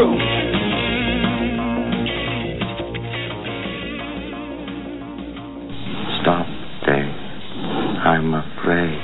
truth. Stop, Dave. I'm afraid.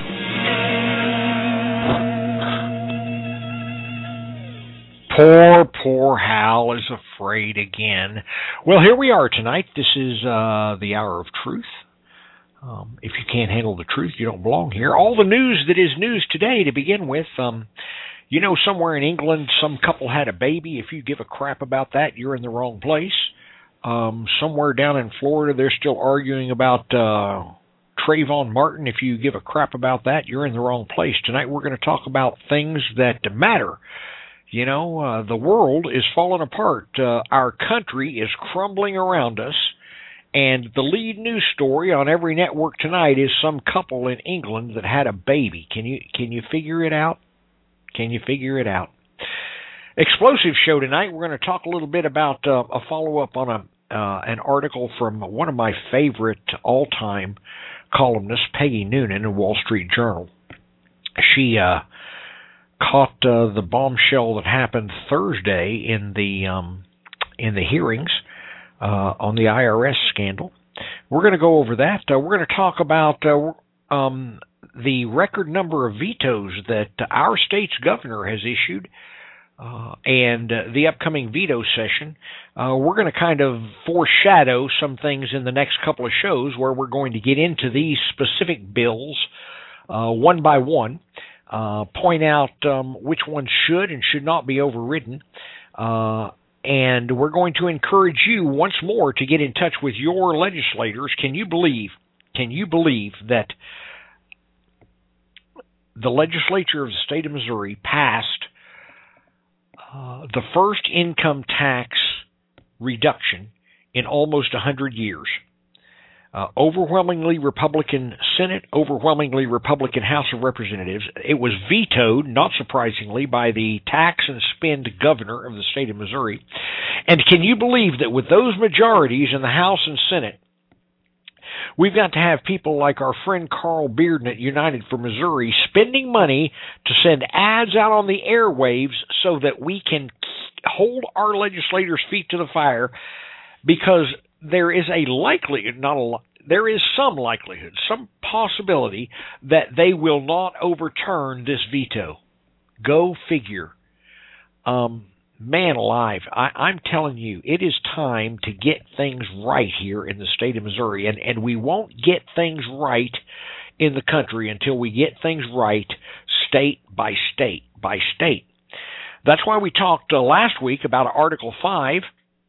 Poor Hal is afraid again. Well, here we are tonight. This is the Hour of Truth. If you can't handle the truth, you don't belong here. All the news that is news today to begin with. Somewhere in England, some couple had a baby. If you give a crap about that, you're in the wrong place. Somewhere down in Florida, they're still arguing about Trayvon Martin. If you give a crap about that, you're in the wrong place. Tonight, we're going to talk about things that matter. The world is falling apart. Our country is crumbling around us. And the lead news story on every network tonight is some couple in England that had a baby. Can you figure it out? Can you figure it out? Explosive show tonight. We're going to talk a little bit about a follow-up on an article from one of my favorite all-time columnists, Peggy Noonan, in Wall Street Journal. She caught the bombshell that happened Thursday in the hearings on the IRS scandal. We're going to go over that. We're going to talk about the record number of vetoes that our state's governor has issued and the upcoming veto session. We're going to kind of foreshadow some things in the next couple of shows where we're going to get into these specific bills one by one, point out which ones should and should not be overridden, and we're going to encourage you once more to get in touch with your legislators. Can you believe that the legislature of the state of Missouri passed the first income tax reduction in almost 100 years? Overwhelmingly Republican Senate, overwhelmingly Republican House of Representatives. It was vetoed, not surprisingly, by the tax and spend governor of the state of Missouri. And can you believe that with those majorities in the House and Senate, we've got to have people like our friend Carl Bearden at United for Missouri spending money to send ads out on the airwaves so that we can hold our legislators' feet to the fire, because there is there is some likelihood, some possibility that they will not overturn this veto. Go figure. Man alive, I'm telling you, it is time to get things right here in the state of Missouri, and we won't get things right in the country until we get things right state by state by state. That's why we talked last week about Article 5.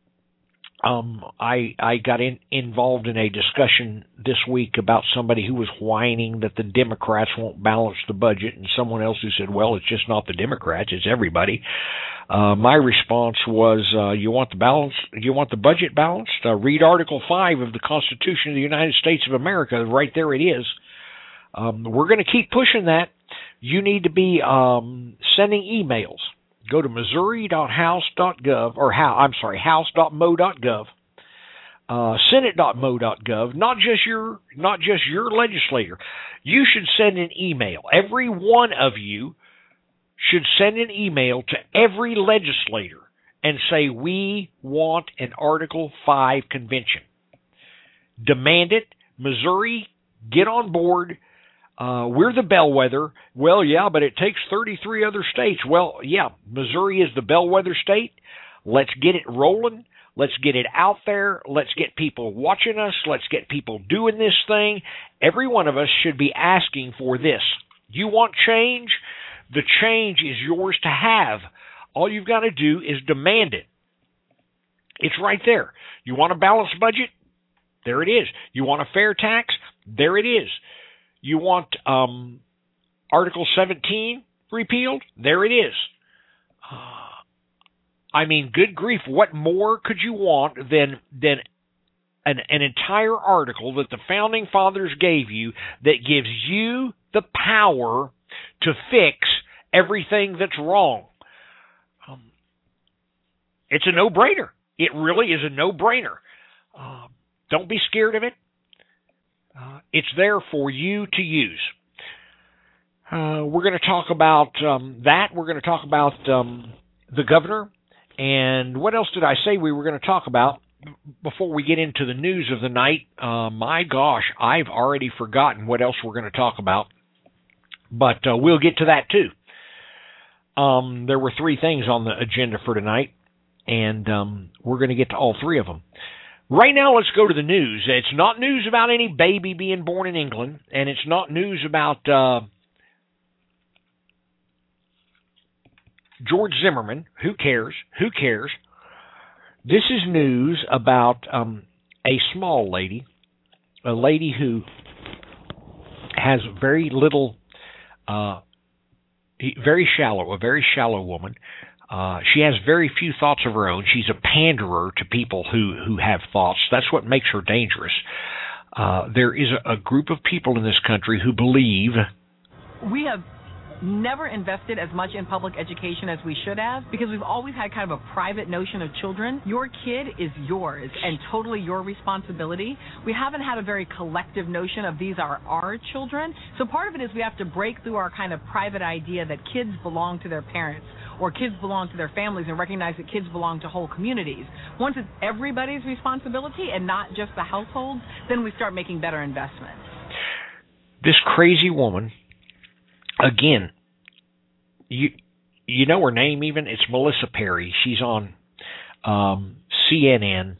I got involved in a discussion this week about somebody who was whining that the Democrats won't balance the budget, and someone else who said, well, it's just not the Democrats, it's everybody. My response was, you want the budget balanced? Read Article 5 of the Constitution of the United States of America. Right there it is. We're going to keep pushing that. You need to be sending emails. Go to missouri.house.gov, or house.mo.gov, senate.mo.gov, not just your legislator. You should send an email. Every one of you should send an email to every legislator and say, we want an Article 5 convention. Demand it. Missouri, get on board. We're the bellwether. Well, yeah, but it takes 33 other states. Well, yeah, Missouri is the bellwether state. Let's get it rolling. Let's get it out there. Let's get people watching us. Let's get people doing this thing. Every one of us should be asking for this. You want change? The change is yours to have. All you've got to do is demand it. It's right there. You want a balanced budget? There it is. You want a fair tax? There it is. You want Article 17 repealed? There it is. I mean, good grief, what more could you want than an entire article that the Founding Fathers gave you that gives you the power to fix everything that's wrong? It's a no-brainer. It really is a no-brainer. Don't be scared of it. It's there for you to use. We're going to talk about that. We're going to talk about the governor And what else did I say we were going to talk about before we get into the news of the night? My gosh, I've already forgotten what else we're going to talk about. But we'll get to that too. There were 3 things on the agenda for tonight, and we're going to get to all 3 of them. Right now, let's go to the news. It's not news about any baby being born in England, and it's not news about George Zimmerman. Who cares? Who cares? This is news about a small lady, a lady who has very little, very shallow woman. She has very few thoughts of her own. She's a panderer to people who have thoughts. That's what makes her dangerous. There is a group of people in this country who believe we have never invested as much in public education as we should have, because we've always had kind of a private notion of children. Your kid is yours and totally your responsibility. We haven't had a very collective notion of these are our children. So part of it is we have to break through our kind of private idea that kids belong to their parents or kids belong to their families, and recognize that kids belong to whole communities. Once it's everybody's responsibility and not just the households, then we start making better investments. This crazy woman, again, you know her name even? It's Melissa Perry. She's on CNN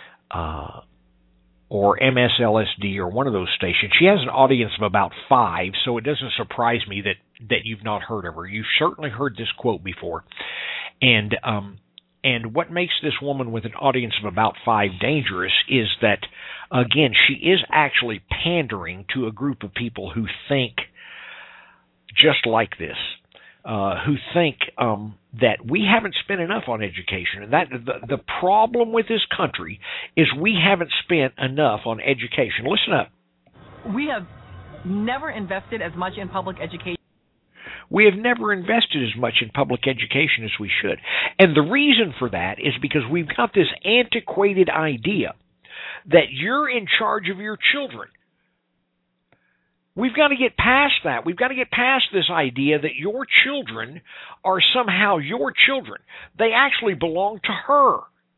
or MSLSD or one of those stations. She has an audience of about 5, so it doesn't surprise me that you've not heard of her. You've certainly heard this quote before. And what makes this woman with an audience of about 5 dangerous is that, again, she is actually pandering to a group of people who think just like this, who think that we haven't spent enough on education. And that the problem with this country is we haven't spent enough on education. Listen up. We have never invested as much in public education. We have never invested as much in public education as we should. And the reason for that is because we've got this antiquated idea that you're in charge of your children. We've got to get past that. We've got to get past this idea that your children are somehow your children. They actually belong to her.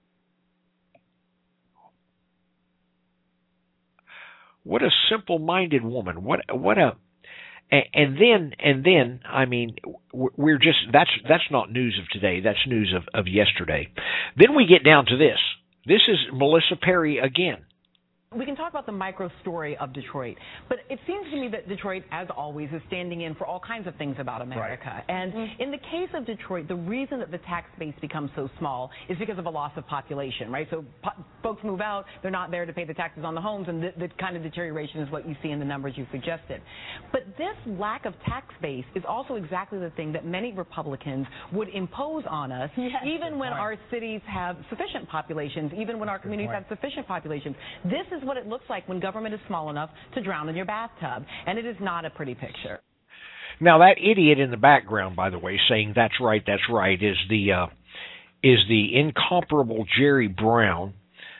What a simple-minded woman. What a and then I mean, we're just that's not news of today. That's news of yesterday. Then we get down to this. This is Melissa Perry again. We can talk about the micro story of Detroit, but it seems to me that Detroit, as always, is standing in for all kinds of things about America. Right. And in the case of Detroit, the reason that the tax base becomes so small is because of a loss of population, right? So folks move out, they're not there to pay the taxes on the homes, and the kind of deterioration is what you see in the numbers you suggested. But this lack of tax base is also exactly the thing that many Republicans would impose on us, even when our cities have sufficient populations, even when our communities have sufficient populations. This is what it looks like when government is small enough to drown in your bathtub, and it is not a pretty picture. Now, that idiot in the background, by the way, saying that's right, is the incomparable Jerry Brown,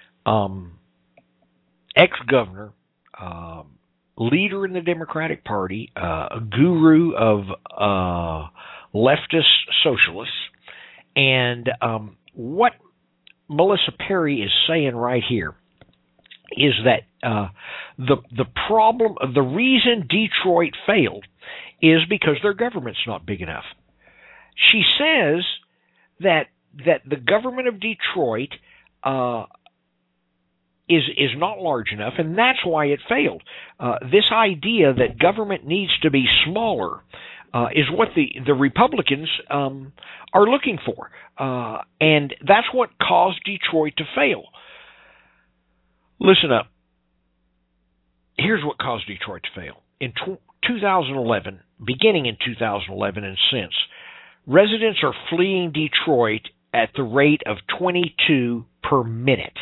ex-governor, leader in the Democratic Party, a guru of leftist socialists, and what Melissa Perry is saying right here is that the problem, the reason Detroit failed is because their government's not big enough. She says that the government of Detroit is not large enough, and that's why it failed. This idea that government needs to be smaller is what the Republicans are looking for, and that's what caused Detroit to fail. Listen up. Here's what caused Detroit to fail. In 2011, beginning in 2011 and since, residents are fleeing Detroit at the rate of 22 per minute.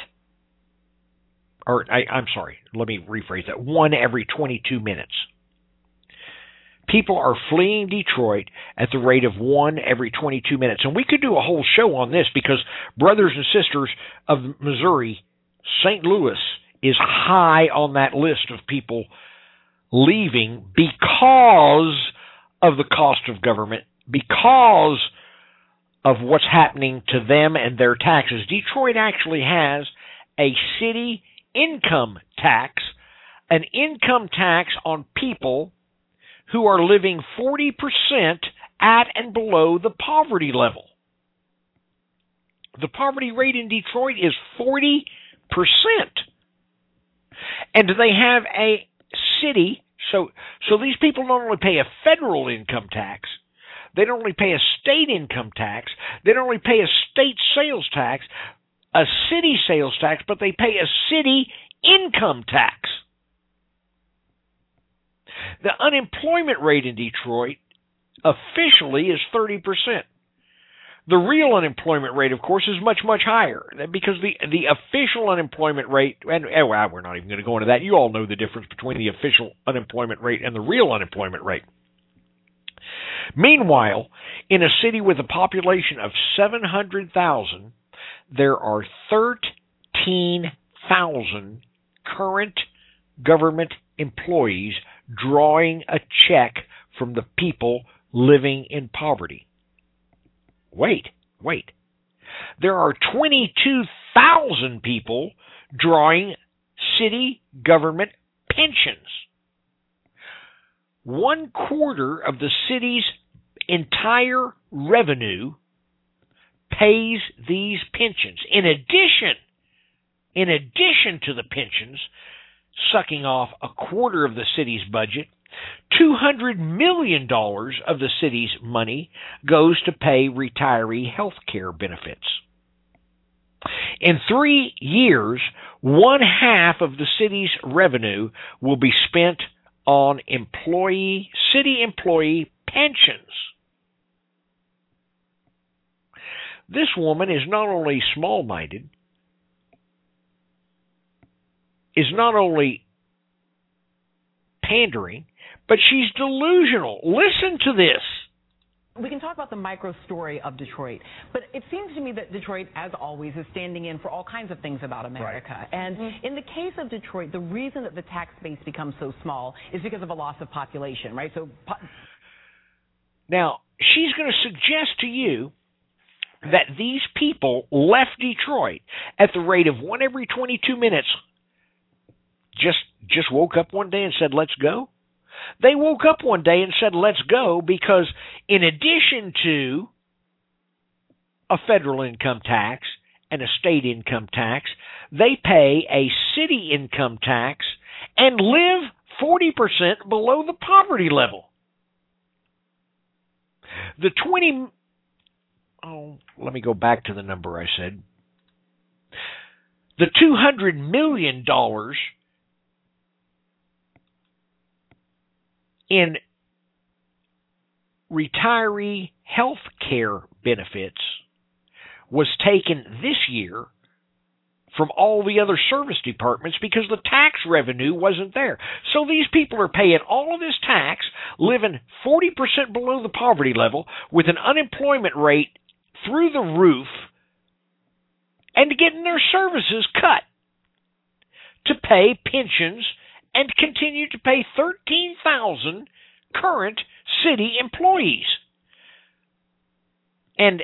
I'm sorry, let me rephrase that. 1 every 22 minutes. People are fleeing Detroit at the rate of 1 every 22 minutes. And we could do a whole show on this because, brothers and sisters of Missouri, St. Louis is high on that list of people leaving because of the cost of government, because of what's happening to them and their taxes. Detroit actually has a city income tax, an income tax on people who are living 40% at and below the poverty level. The poverty rate in Detroit is 40%. And they have a city, so these people not only pay a federal income tax, they don't only pay a state income tax, they don't only pay a state sales tax, a city sales tax, but they pay a city income tax. The unemployment rate in Detroit officially is 30%. The real unemployment rate, of course, is much, much higher because the official unemployment rate, and well, we're not even going to go into that. You all know the difference between the official unemployment rate and the real unemployment rate. Meanwhile, in a city with a population of 700,000, there are 13,000 current government employees drawing a check from the people living in poverty. Wait. There are 22,000 people drawing city government pensions. 1/4 of the city's entire revenue pays these pensions. In addition to the pensions, sucking off 1/4 of the city's budget, $200 million of the city's money goes to pay retiree health care benefits. In 3 years, 1/2 of the city's revenue will be spent on city employee pensions. This woman is not only small-minded, is not only pandering, but she's delusional. Listen to this. We can talk about the micro story of Detroit, but it seems to me that Detroit, as always, is standing in for all kinds of things about America. Right. And in the case of Detroit, the reason that the tax base becomes so small is because of a loss of population, right? Now, she's going to suggest to you that these people left Detroit at the rate of 1 every 22 minutes, just woke up one day and said, let's go. They woke up one day and said, let's go, because in addition to a federal income tax and a state income tax, they pay a city income tax and live 40% below the poverty level. Let me go back to the number I said. The $200 million in retiree health care benefits was taken this year from all the other service departments because the tax revenue wasn't there. So these people are paying all of this tax, living 40% below the poverty level, with an unemployment rate through the roof, and getting their services cut to pay pensions and continue to pay 13,000 current city employees. And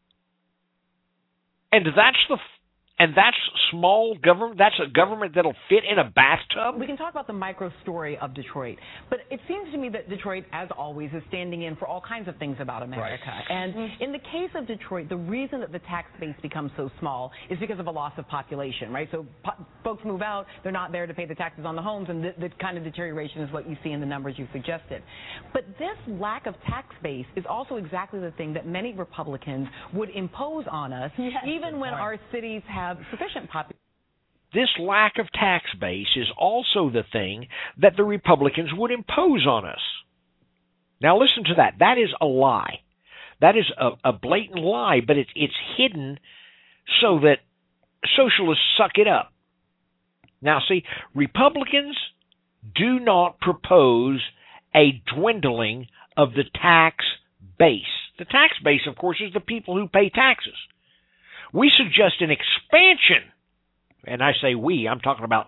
that's small government. That's a government that'll fit in a bathtub. We can talk about the micro story of Detroit, but it seems to me that Detroit, as always, is standing in for all kinds of things about America. Right. And in the case of Detroit, the reason that the tax base becomes so small is because of a loss of population, right? So folks move out, they're not there to pay the taxes on the homes, and the kind of deterioration is what you see in the numbers you suggested. But this lack of tax base is also exactly the thing that many Republicans would impose on us, even when our cities have sufficient population. This lack of tax base is also the thing that the Republicans would impose on us. Now listen to that. That is a lie. That is a blatant lie, but it's hidden so that socialists suck it up. Now see, Republicans do not propose a dwindling of the tax base. The tax base, of course, is the people who pay taxes. We suggest an expansion, and I say we. I'm talking about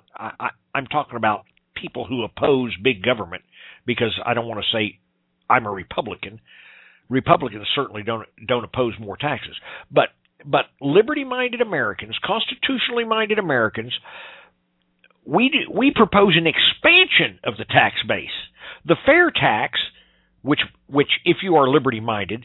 people who oppose big government, because I don't want to say I'm a Republican. Republicans certainly don't oppose more taxes. But liberty-minded Americans, constitutionally minded Americans, we propose an expansion of the tax base. The fair tax, which if you are liberty-minded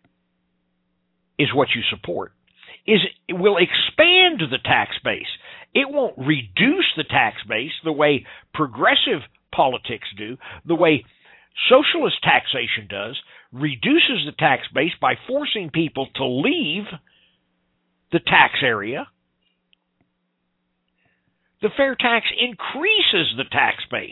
is what you support, it will expand the tax base. It won't reduce the tax base the way progressive politics do, the way socialist taxation does, reduces the tax base by forcing people to leave the tax area. The fair tax increases the tax base.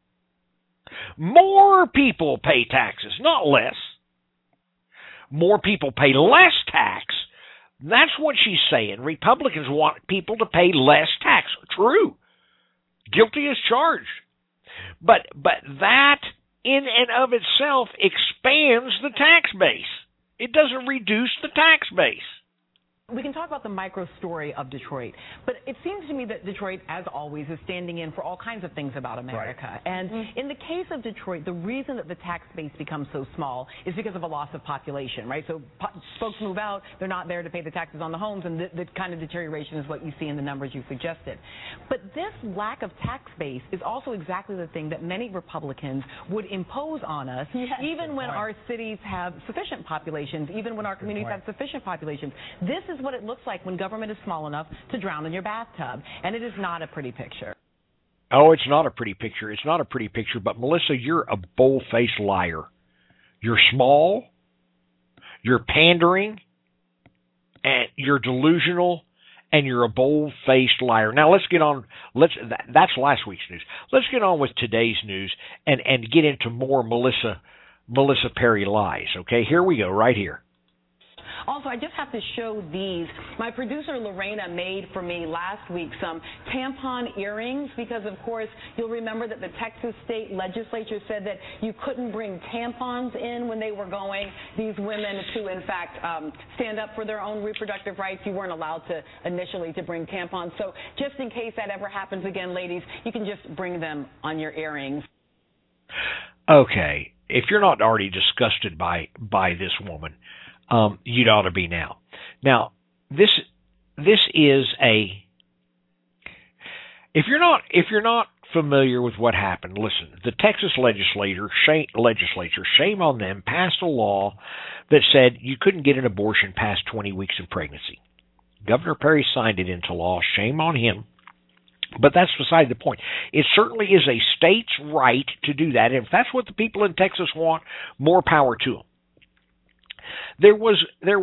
More people pay taxes, not less. More people pay less tax. That's what she's saying. Republicans want people to pay less tax. True. Guilty as charged. But that in and of itself expands the tax base. It doesn't reduce the tax base. We can talk about the micro story of Detroit, but it seems to me that Detroit, as always, is standing in for all kinds of things about America. Right. And in the case of Detroit, the reason that the tax base becomes so small is because of a loss of population, right? So folks move out, they're not there to pay the taxes on the homes, and the kind of deterioration is what you see in the numbers you suggested. But this lack of tax base is also exactly the thing that many Republicans would impose on us, even when our cities have sufficient populations, even when our communities have sufficient populations. This is what it looks like when government is small enough to drown in your bathtub, and it is not a pretty picture. Oh, it's not a pretty picture. It's not a pretty picture, but Melissa, you're a bold-faced liar. You're small, you're pandering, and you're delusional, and you're a bold-faced liar. Now, let's get on. That's last week's news. Let's get on with today's news and get into more Melissa Perry lies, okay? Here we go, right here. Also, I just have to show these. My producer, Lorena, made for me last week some tampon earrings because, of course, you'll remember that the Texas state legislature said that you couldn't bring tampons in when they were going. These women to, in fact, stand up for their own reproductive rights, you weren't allowed to initially to bring tampons. So just in case that ever happens again, ladies, you can just bring them on your earrings. Okay. If you're not already disgusted by this woman, you'd ought to be now. Now, this is a. If you're not familiar with what happened, listen. The Texas legislature, shame on them, passed a law that said you couldn't get an abortion past 20 weeks of pregnancy. Governor Perry signed it into law. Shame on him. But that's beside the point. It certainly is a state's right to do that. And if that's what the people in Texas want, more power to them. There was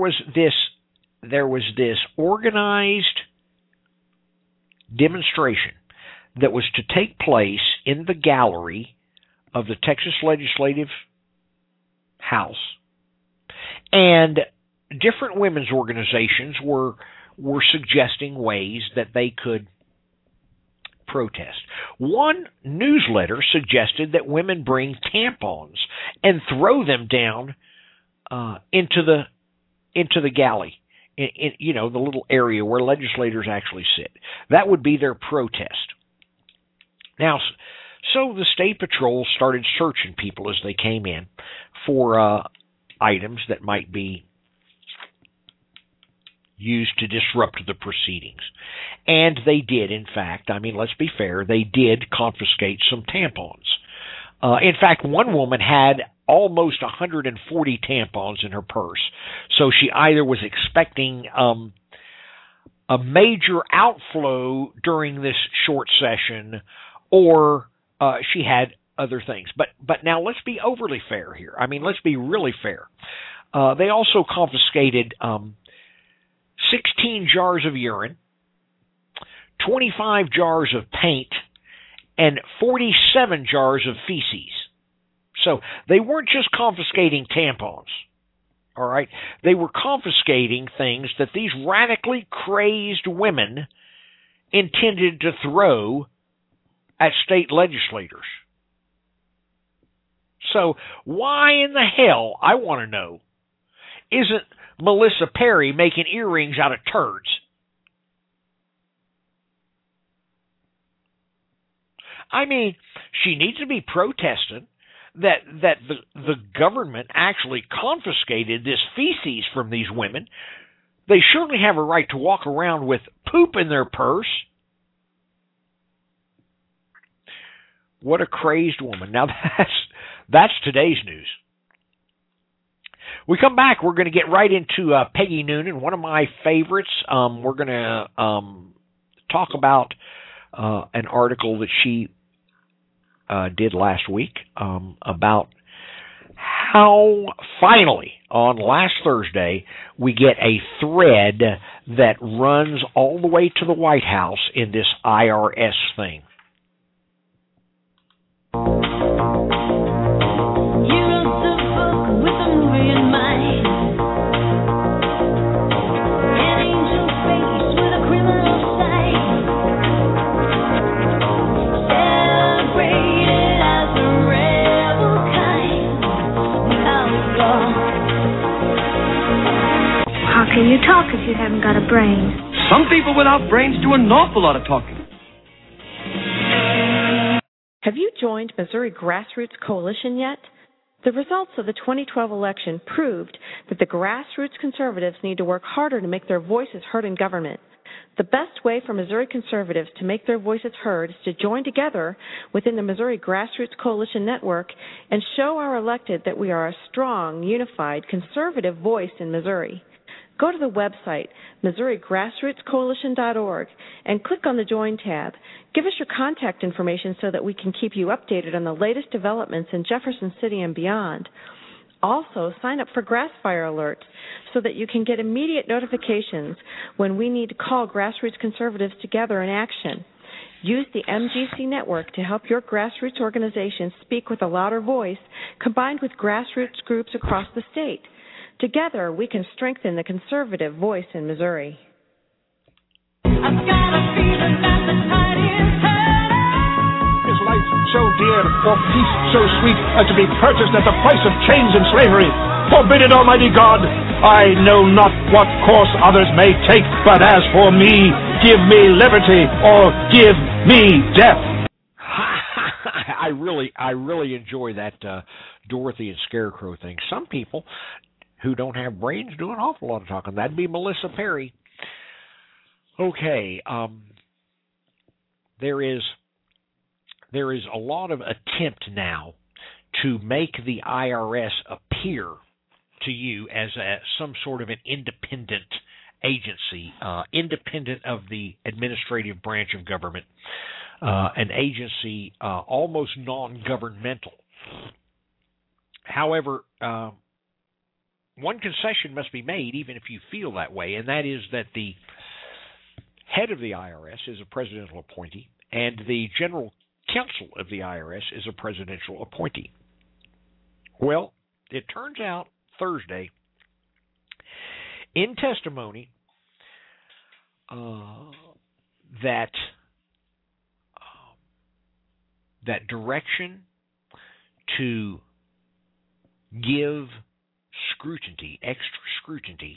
this organized demonstration that was to take place in the gallery of the Texas Legislative House, and different women's organizations were suggesting ways that they could protest. One newsletter suggested that women bring tampons and throw them down into the galley, in the little area where legislators actually sit. That would be their protest. Now, so the state patrol started searching people as they came in for items that might be used to disrupt the proceedings. And they did, in fact. I mean, let's be fair, they did confiscate some tampons. In fact, one woman had almost 140 tampons in her purse. So she either was expecting a major outflow during this short session, or she had other things. But now let's be overly fair here. I mean, let's be really fair. They also confiscated 16 jars of urine, 25 jars of paint, and 47 jars of feces. So they weren't just confiscating tampons, all right? They were confiscating things that these radically crazed women intended to throw at state legislators. So why in the hell, I want to know, isn't Melissa Perry making earrings out of turds? I mean, she needs to be protesting. that the government actually confiscated this feces from these women. They surely have a right to walk around with poop in their purse. What a crazed woman. Now that's today's news. We come back, we're going to get right into Peggy Noonan, one of my favorites. We're going to talk about an article that she did last week about how finally on last Thursday we get a thread that runs all the way to the White House in this IRS thing. Can you talk if you haven't got a brain? Some people without brains do an awful lot of talking. Have you joined Missouri Grassroots Coalition yet? The results of the 2012 election proved that the grassroots conservatives need to work harder to make their voices heard in government. The best way for Missouri conservatives to make their voices heard is to join together within the Missouri Grassroots Coalition Network and show our elected that we are a strong, unified, conservative voice in Missouri. Go to the website, MissouriGrassrootsCoalition.org, and click on the Join tab. Give us your contact information so that we can keep you updated on the latest developments in Jefferson City and beyond. Also, sign up for Grassfire alerts so that you can get immediate notifications when we need to call grassroots conservatives together in action. Use the MGC network to help your grassroots organization speak with a louder voice, combined with grassroots groups across the state. Together, we can strengthen the conservative voice in Missouri. Is life so dear, or peace so sweet, as to be purchased at the price of chains and slavery? Forbid it, Almighty God! I know not what course others may take, but as for me, give me liberty, or give me death. I really enjoy that Dorothy and Scarecrow thing. Some people who don't have brains do an awful lot of talking. That'd be Melissa Perry. Okay, there is a lot of attempt now to make the IRS appear to you as some sort of an independent agency, independent of the administrative branch of government, an agency almost non-governmental. However, one concession must be made, even if you feel that way, and that is that the head of the IRS is a presidential appointee, and the general counsel of the IRS is a presidential appointee. Well, it turns out Thursday, in testimony, that direction to give scrutiny, extra scrutiny,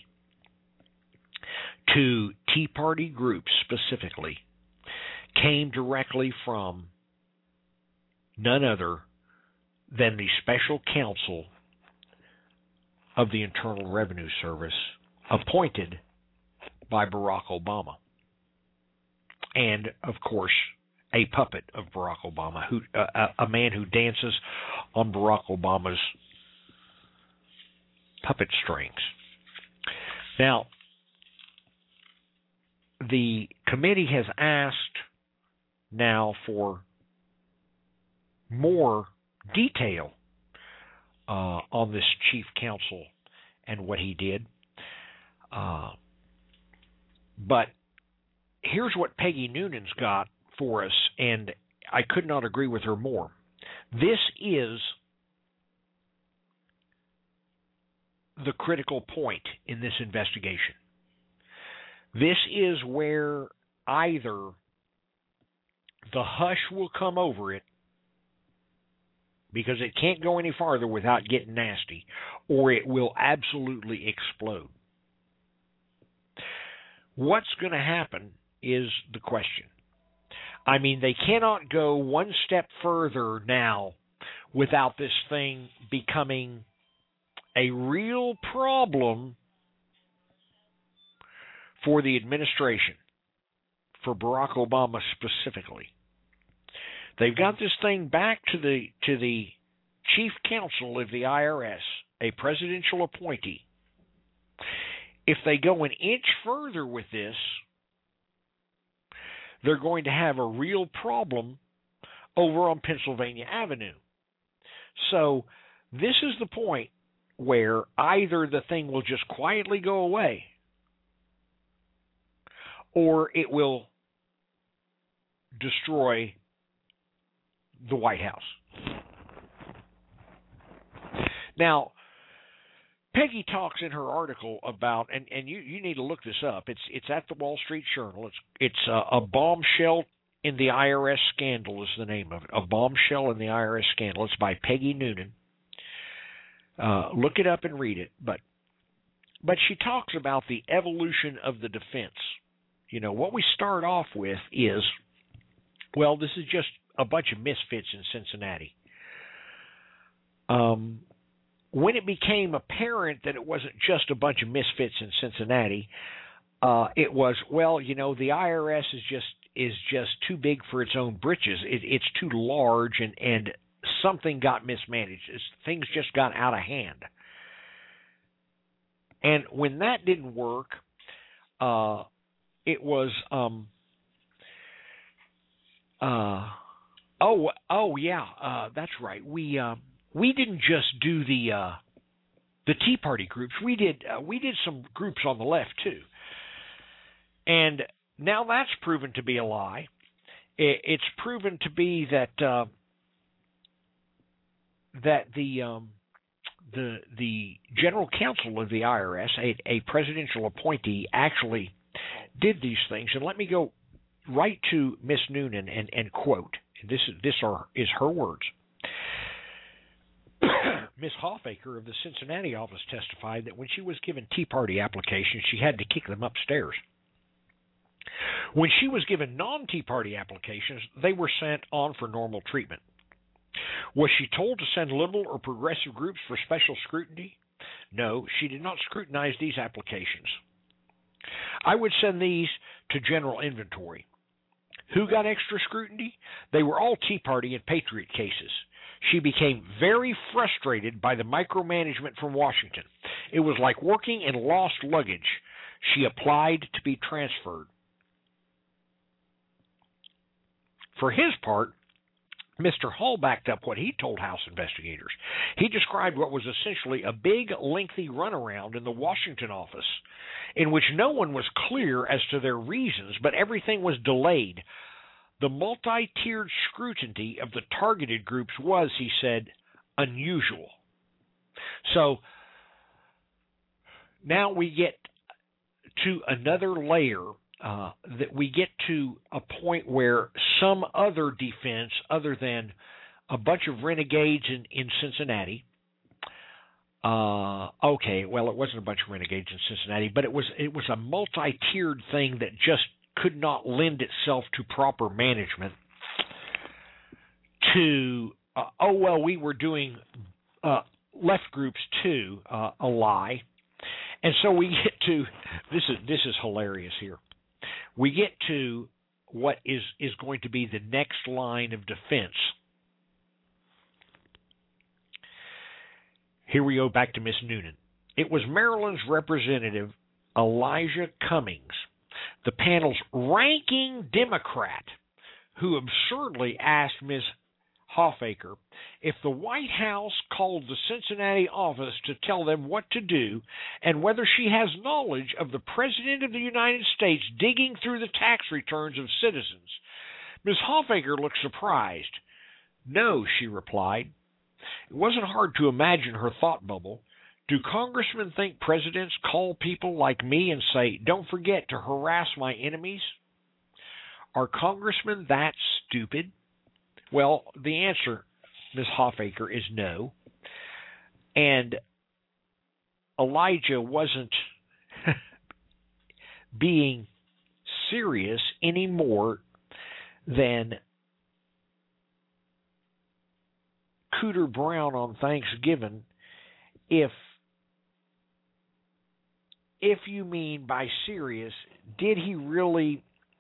to Tea Party groups specifically, came directly from none other than the special counsel of the Internal Revenue Service, appointed by Barack Obama. And, of course, a puppet of Barack Obama, a man who dances on Barack Obama's puppet strings. Now, the committee has asked now for more detail on this chief counsel and what he did. But here's what Peggy Noonan's got for us, and I could not agree with her more. This is the critical point in this investigation. This is where either the hush will come over it, because it can't go any farther without getting nasty, or it will absolutely explode. What's going to happen is the question. I mean, they cannot go one step further now without this thing becoming a real problem for the administration, for Barack Obama specifically. They've got this thing back to the chief counsel of the IRS, a presidential appointee. If they go an inch further with this, they're going to have a real problem over on Pennsylvania Avenue. So this is the point where either the thing will just quietly go away, or it will destroy the White House. Now, Peggy talks in her article about, and you need to look this up. It's at the Wall Street Journal. It's a bombshell in the IRS scandal is the name of it. A bombshell in the IRS scandal. It's by Peggy Noonan. Look it up and read it. But she talks about the evolution of the defense. You know, what we start off with is, well, this is just a bunch of misfits in Cincinnati. When it became apparent that it wasn't just a bunch of misfits in Cincinnati, it was, well, you know, the IRS is just too big for its own britches. It's too large, and something got mismanaged. Things just got out of hand. And when that didn't work, it was that's right. We didn't just do the Tea Party groups. We did some groups on the left too. And now that's proven to be a lie. It's proven to be that the general counsel of the IRS, a presidential appointee, actually did these things. And let me go right to Miss Noonan and quote. This is her words. Ms. Hoffaker of the Cincinnati office testified that when she was given Tea Party applications, she had to kick them upstairs. When she was given non-Tea Party applications, they were sent on for normal treatment. Was she told to send liberal or progressive groups for special scrutiny? No, she did not scrutinize these applications. I would send these to general inventory. Who got extra scrutiny? They were all Tea Party and Patriot cases. She became very frustrated by the micromanagement from Washington. It was like working in lost luggage. She applied to be transferred. For his part, Mr. Hall backed up what he told House investigators. He described what was essentially a big, lengthy runaround in the Washington office, in which no one was clear as to their reasons, but everything was delayed. The multi-tiered scrutiny of the targeted groups was, he said, unusual. So now we get to another layer, that we get to a point where some other defense other than a bunch of renegades in Cincinnati. Okay, well, it wasn't a bunch of renegades in Cincinnati, but it was a multi-tiered thing that just could not lend itself to proper management. To we were doing left groups too, a lie. And so we get to this is hilarious here. We get to what is going to be the next line of defense. Here we go back to Miss Noonan. It was Maryland's Representative Elijah Cummings, the panel's ranking Democrat, who absurdly asked Ms. Hoffaker if the White House called the Cincinnati office to tell them what to do and whether she has knowledge of the President of the United States digging through the tax returns of citizens. Ms. Hoffaker looked surprised. No, she replied. It wasn't hard to imagine her thought bubble. Do congressmen think presidents call people like me and say, don't forget to harass my enemies? Are congressmen that stupid? Well, the answer, Ms. Hoffaker, is no. And Elijah wasn't being serious any more than Cooter Brown on Thanksgiving if you mean by serious, did he really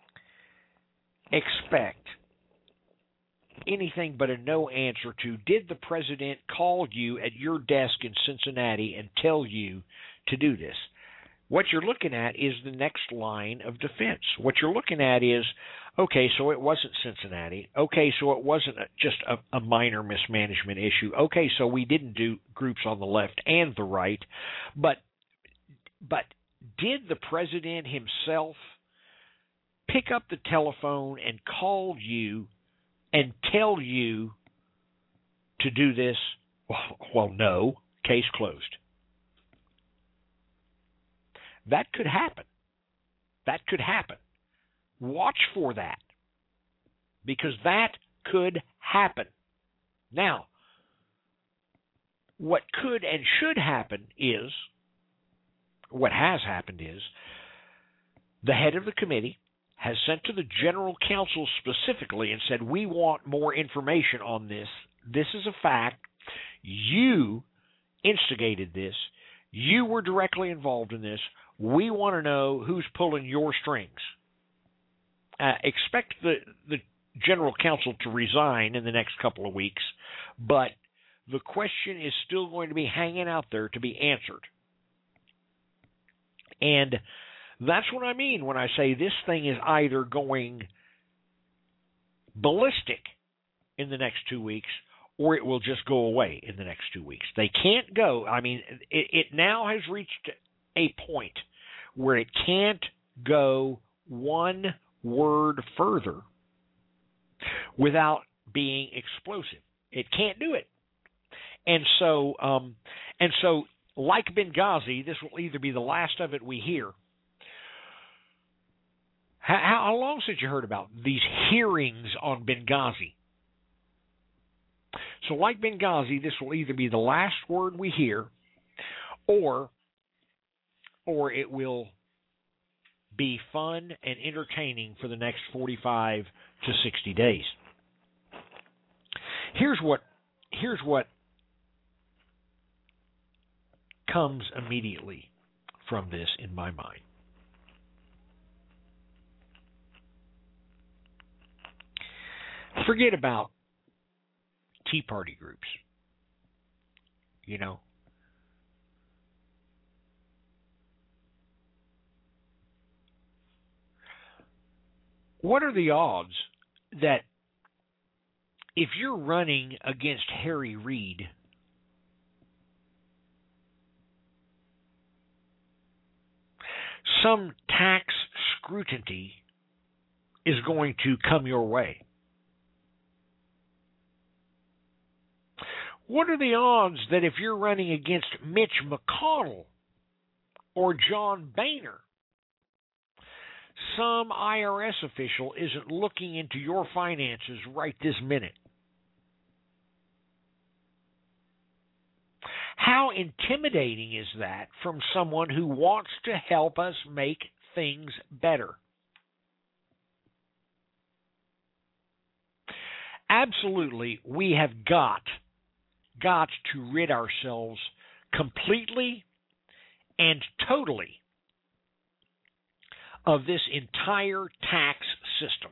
expect anything but a no answer to, did the president call you at your desk in Cincinnati and tell you to do this? What you're looking at is the next line of defense. What you're looking at is, okay, so it wasn't Cincinnati. Okay, so it wasn't just a minor mismanagement issue. Okay, so we didn't do groups on the left and the right. But did the president himself pick up the telephone and call you and tell you to do this? Well, no. Case closed. That could happen. That could happen. Watch for that, because that could happen. Now, what could and should happen is, what has happened is, the head of the committee has sent to the general counsel specifically and said, we want more information on this. This is a fact. You instigated this. You were directly involved in this. We want to know who's pulling your strings. Expect the general counsel to resign in the next couple of weeks, but the question is still going to be hanging out there to be answered. And that's what I mean when I say this thing is either going ballistic in the next 2 weeks or it will just go away in the next 2 weeks. They can't go. I mean, it now has reached a point where it can't go one word further without being explosive. It can't do it. And so, like Benghazi, this will either be the last of it we hear. How long since you heard about these hearings on Benghazi? So like Benghazi, this will either be the last word we hear, or it will be fun and entertaining for the next 45 to 60 days. Here's what comes immediately from this in my mind. Forget about Tea Party groups. You know, what are the odds that if you're running against Harry Reid, some tax scrutiny is going to come your way? What are the odds that if you're running against Mitch McConnell or John Boehner, some IRS official isn't looking into your finances right this minute? How intimidating is that from someone who wants to help us make things better? Absolutely, we have got to rid ourselves completely and totally of this entire tax system.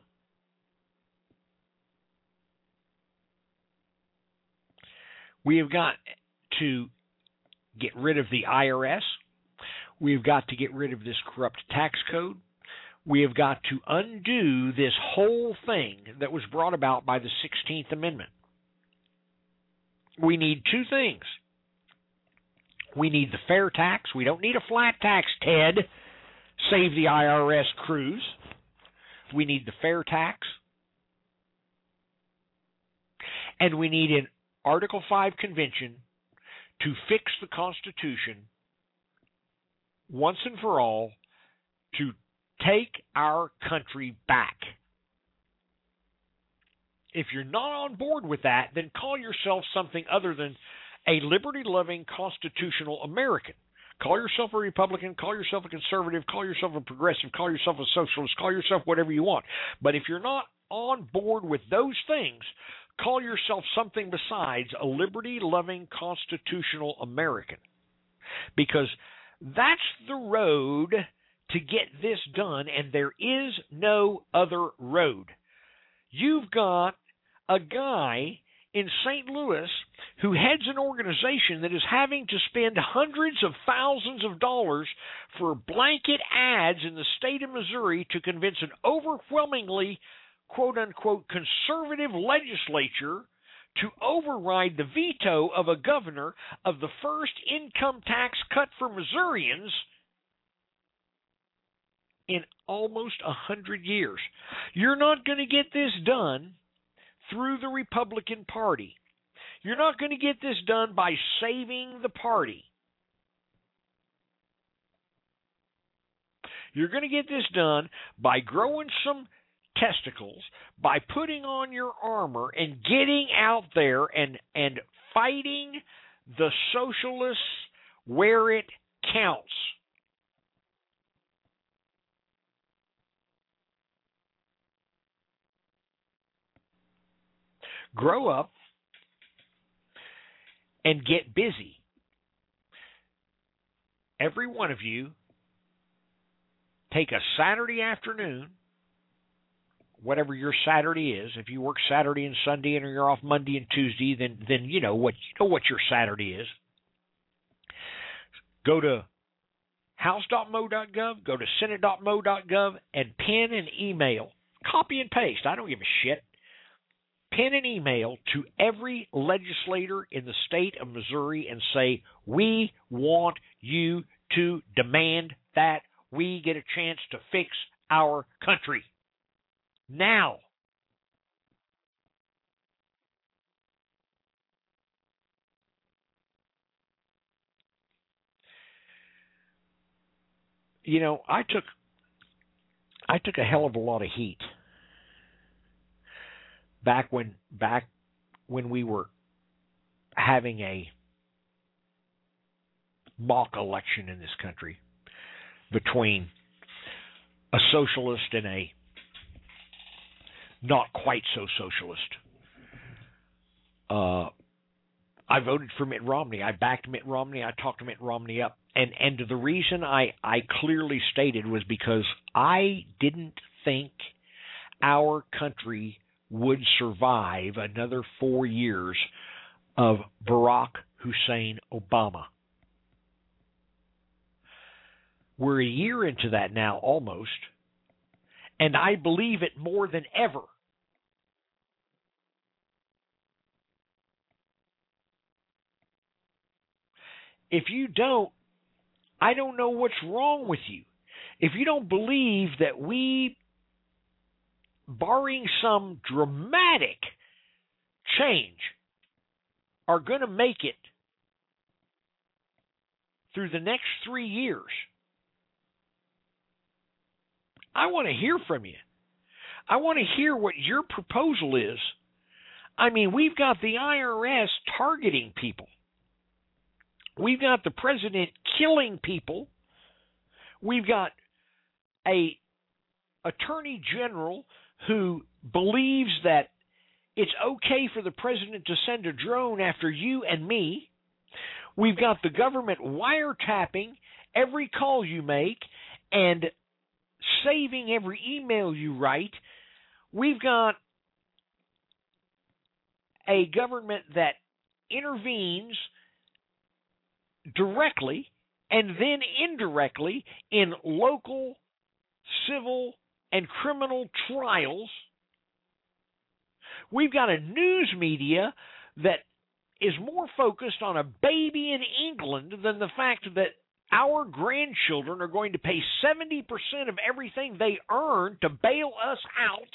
We have got to get rid of the IRS. We've got to get rid of this corrupt tax code. We have got to undo this whole thing that was brought about by the 16th Amendment. We need two things. We need the fair tax. We don't need a flat tax, Ted. Save the IRS crews. We need the fair tax. And we need an Article 5 convention to fix the Constitution once and for all, to take our country back. If you're not on board with that, then call yourself something other than a liberty-loving constitutional American. Call yourself a Republican, call yourself a conservative, call yourself a progressive, call yourself a socialist, call yourself whatever you want. But if you're not on board with those things, call yourself something besides a liberty-loving constitutional American, because that's the road to get this done, and there is no other road. You've got a guy in St. Louis who heads an organization that is having to spend hundreds of thousands of dollars for blanket ads in the state of Missouri to convince an overwhelmingly, quote-unquote, conservative legislature to override the veto of a governor of the first income tax cut for Missourians in almost 100 years. You're not going to get this done through the Republican Party. You're not going to get this done by saving the party. You're going to get this done by growing some testicles, by putting on your armor and getting out there and fighting the socialists where it counts. Grow up and get busy. Every one of you, take a Saturday afternoon, whatever your Saturday is. If you work Saturday and Sunday and you're off Monday and Tuesday, then you know what your Saturday is. Go to house.mo.gov, go to senate.mo.gov, and pen an email. Copy and paste. I don't give a shit. Pen an email to every legislator in the state of Missouri and say, we want you to demand that we get a chance to fix our country. Now. You know, I took a hell of a lot of heat back when we were having a mock election in this country between a socialist and a not quite so socialist. I voted for Mitt Romney. I backed Mitt Romney. I talked to Mitt Romney up. And the reason I clearly stated was because I didn't think our country would survive another 4 years of Barack Hussein Obama. We're a year into that now, almost, and I believe it more than ever. If you don't, I don't know what's wrong with you. If you don't believe that we, barring some dramatic change, are going to make it through the next 3 years, I want to hear from you. I want to hear what your proposal is. I mean, we've got the IRS targeting people. We've got the president killing people. We've got a attorney general who believes that it's okay for the president to send a drone after you and me. We've got the government wiretapping every call you make and saving every email you write. We've got a government that intervenes directly and then indirectly in local, civil, and criminal trials. We've got a news media that is more focused on a baby in England than the fact that our grandchildren are going to pay 70% of everything they earn to bail us out.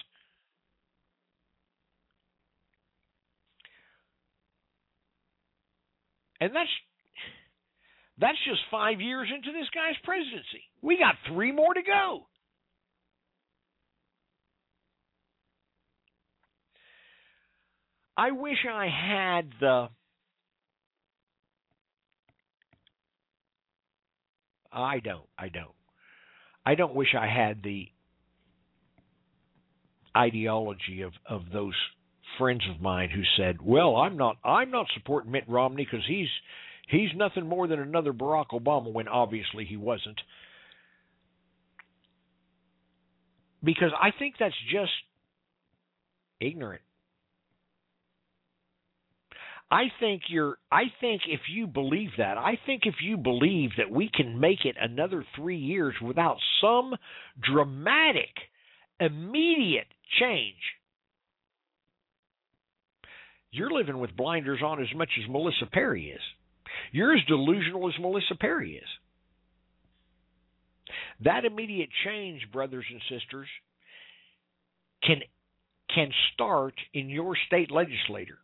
And that's just 5 years into this guy's presidency. We got 3 more to go. I wish I had I don't wish I had the ideology of those friends of mine who said, "Well, I'm not supporting Mitt Romney because he's nothing more than another Barack Obama," when obviously he wasn't. Because I think that's just ignorant. I think if you believe that we can make it another 3 years without some dramatic, immediate change, you're living with blinders on as much as Melissa Perry is. You're as delusional as Melissa Perry is. That immediate change, brothers and sisters, can start in your state legislature.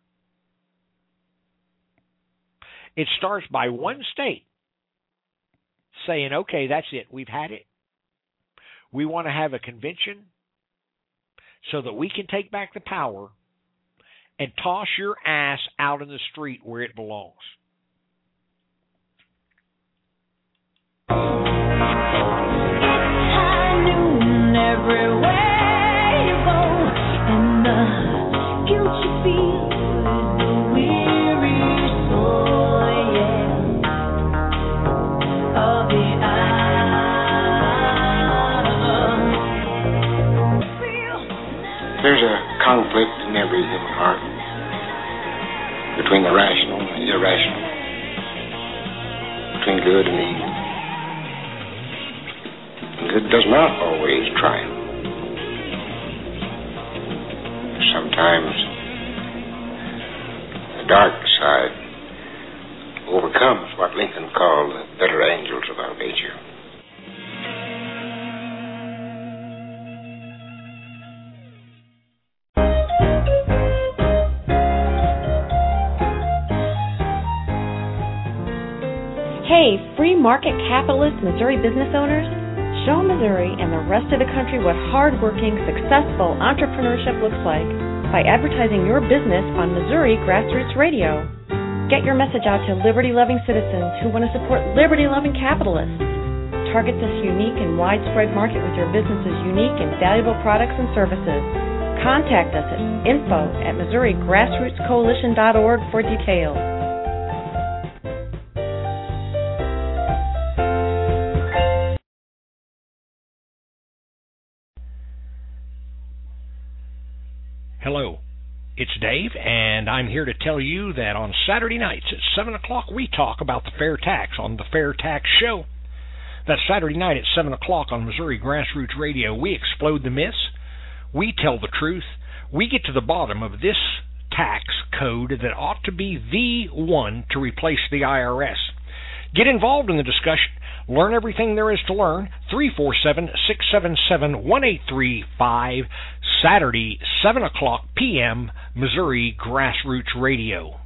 It starts by one state saying, "Okay, that's it. We've had it. We want to have a convention so that we can take back the power and toss your ass out in the street where it belongs." High noon everywhere you go, and the guilt you feel is the weary soul, yeah, of the hour. There's a conflict in every human heart between the rational and the irrational, between good and evil. Good does not always triumph. Sometimes the dark side overcomes what Lincoln called the better angels of our nature. Hey, free market capitalist Missouri business owners, show Missouri and the rest of the country what hardworking, successful entrepreneurship looks like by advertising your business on Missouri Grassroots Radio. Get your message out to liberty-loving citizens who want to support liberty-loving capitalists. Target this unique and widespread market with your business's unique and valuable products and services. Contact us at info@MissouriGrassrootsCoalition.org for details. Hello, it's Dave, and I'm here to tell you that on Saturday nights at 7 o'clock we talk about the fair tax on the Fair Tax Show. That's Saturday night at 7 o'clock on Missouri Grassroots Radio. We explode the myths. We tell the truth. We get to the bottom of this tax code that ought to be the one to replace the IRS. Get involved in the discussion. Learn everything there is to learn. 347-677-1835, Saturday, 7 o'clock p.m., Missouri Grassroots Radio.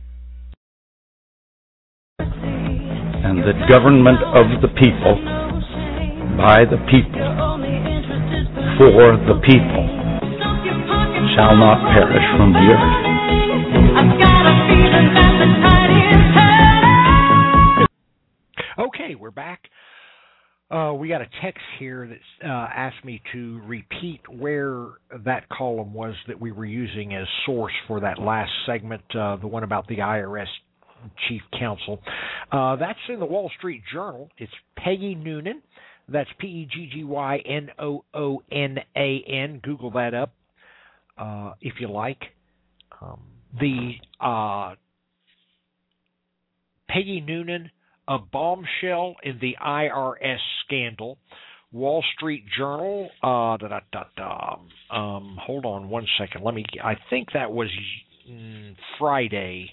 And the government of the people, by the people, for the people, shall not perish from the earth. I've got a feeling that the tide is turning. Okay, we're back. We got a text here that asked me to repeat where that column was that we were using as source for that last segment, the one about the IRS chief counsel. That's in the Wall Street Journal. It's Peggy Noonan. That's PEGGYNOONAN. Google that up if you like. Peggy Noonan, a bombshell in the IRS scandal. Wall Street Journal. Hold on one second. I think that was Friday,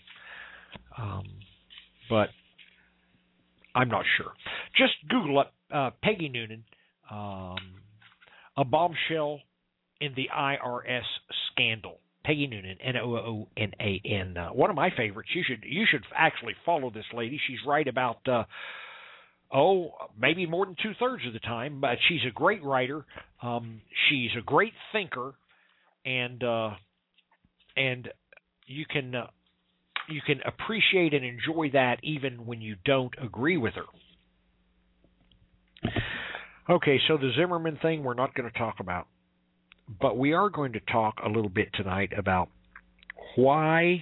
but I'm not sure. Just Google up Peggy Noonan, a bombshell in the IRS scandal. Peggy Noonan, Noonan. One of my favorites. You should actually follow this lady. She's right about maybe more than 2/3 of the time. But she's a great writer. She's a great thinker, and you can appreciate and enjoy that even when you don't agree with her. Okay, so the Zimmerman thing we're not going to talk about. But we are going to talk a little bit tonight about why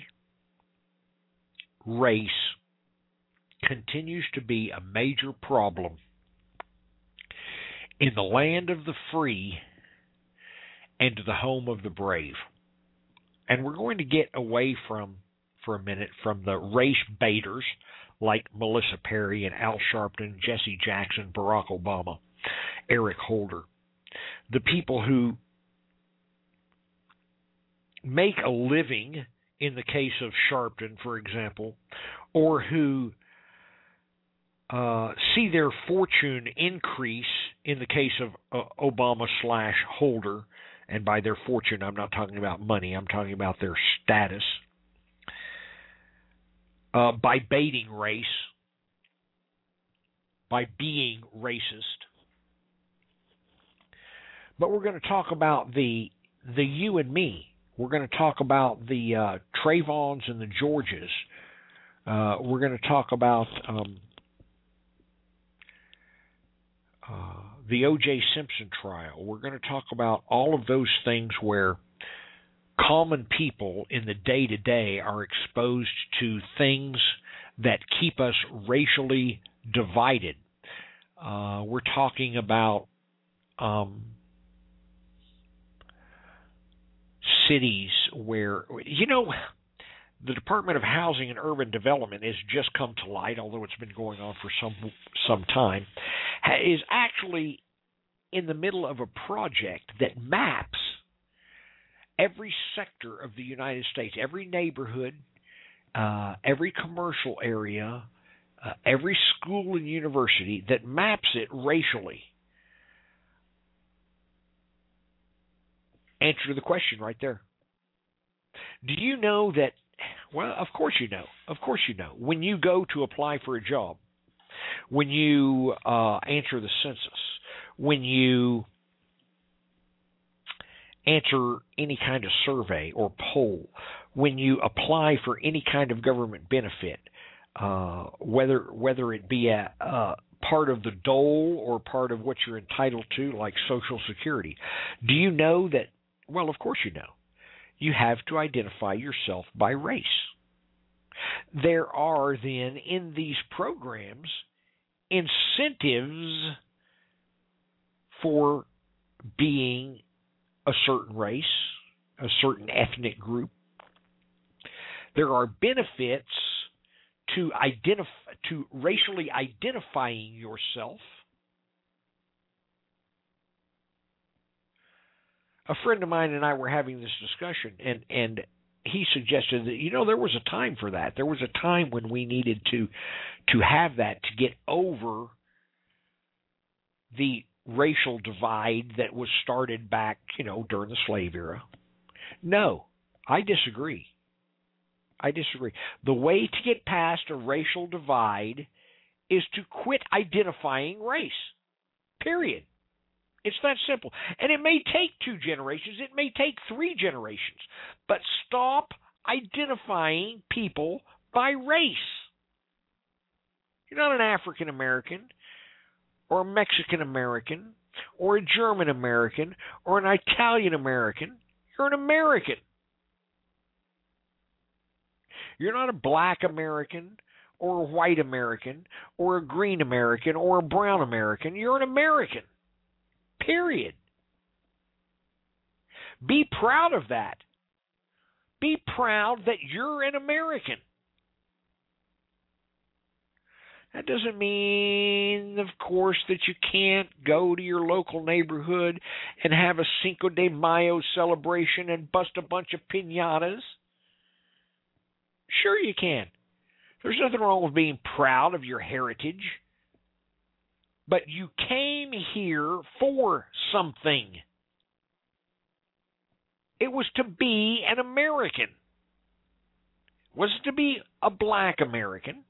race continues to be a major problem in the land of the free and the home of the brave. And we're going to get away from, for a minute, from the race baiters like Melissa Perry and Al Sharpton, Jesse Jackson, Barack Obama, Eric Holder, the people who make a living, in the case of Sharpton, for example, or who see their fortune increase in the case of Obama/Holder. And by their fortune, I'm not talking about money. I'm talking about their status. By baiting race, by being racist. But we're going to talk about the you and me. We're going to talk about the Trayvons and the Georges. We're going to talk about the O.J. Simpson trial. We're going to talk about all of those things where common people in the day-to-day are exposed to things that keep us racially divided. We're talking about cities where, the Department of Housing and Urban Development has just come to light, although it's been going on for some time, is actually in the middle of a project that maps every sector of the United States, every neighborhood, every commercial area, every school and university, that maps it racially. Answer to the question right there. Do you know that? Well, of course you know. Of course you know. When you go to apply for a job, when you answer the census, when you answer any kind of survey or poll, when you apply for any kind of government benefit, whether it be a part of the dole or part of what you're entitled to, like Social Security, do you know that? Well, of course you know. You have to identify yourself by race. There are then in these programs incentives for being a certain race, a certain ethnic group. There are benefits to racially identifying yourself. A friend of mine and I were having this discussion, and he suggested that, there was a time for that. There was a time when we needed to have that to get over the racial divide that was started back, during the slave era. No, I disagree. The way to get past a racial divide is to quit identifying race. Period. It's that simple. And it may take 2 generations. It may take 3 generations. But stop identifying people by race. You're not an African American or a Mexican American or a German American or an Italian American. You're an American. You're not a black American or a white American or a green American or a brown American. You're an American. Period. Be proud of that. Be proud that you're an American. That doesn't mean, of course, that you can't go to your local neighborhood and have a Cinco de Mayo celebration and bust a bunch of piñatas. Sure you can. There's nothing wrong with being proud of your heritage. But you came here for something. It was to be an American. It wasn't to be a black American.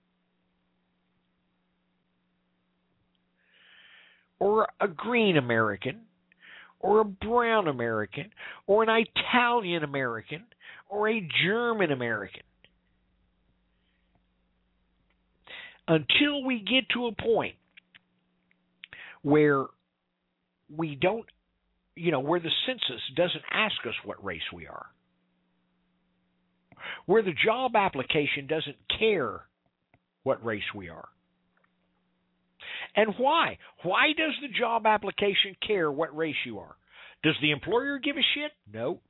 Or a green American. Or a brown American. Or an Italian American. Or a German American. Until we get to a point where we don't, where the census doesn't ask us what race we are. where the job application doesn't care what race we are. And why? Why does the job application care what race you are? Does the employer give a shit? No.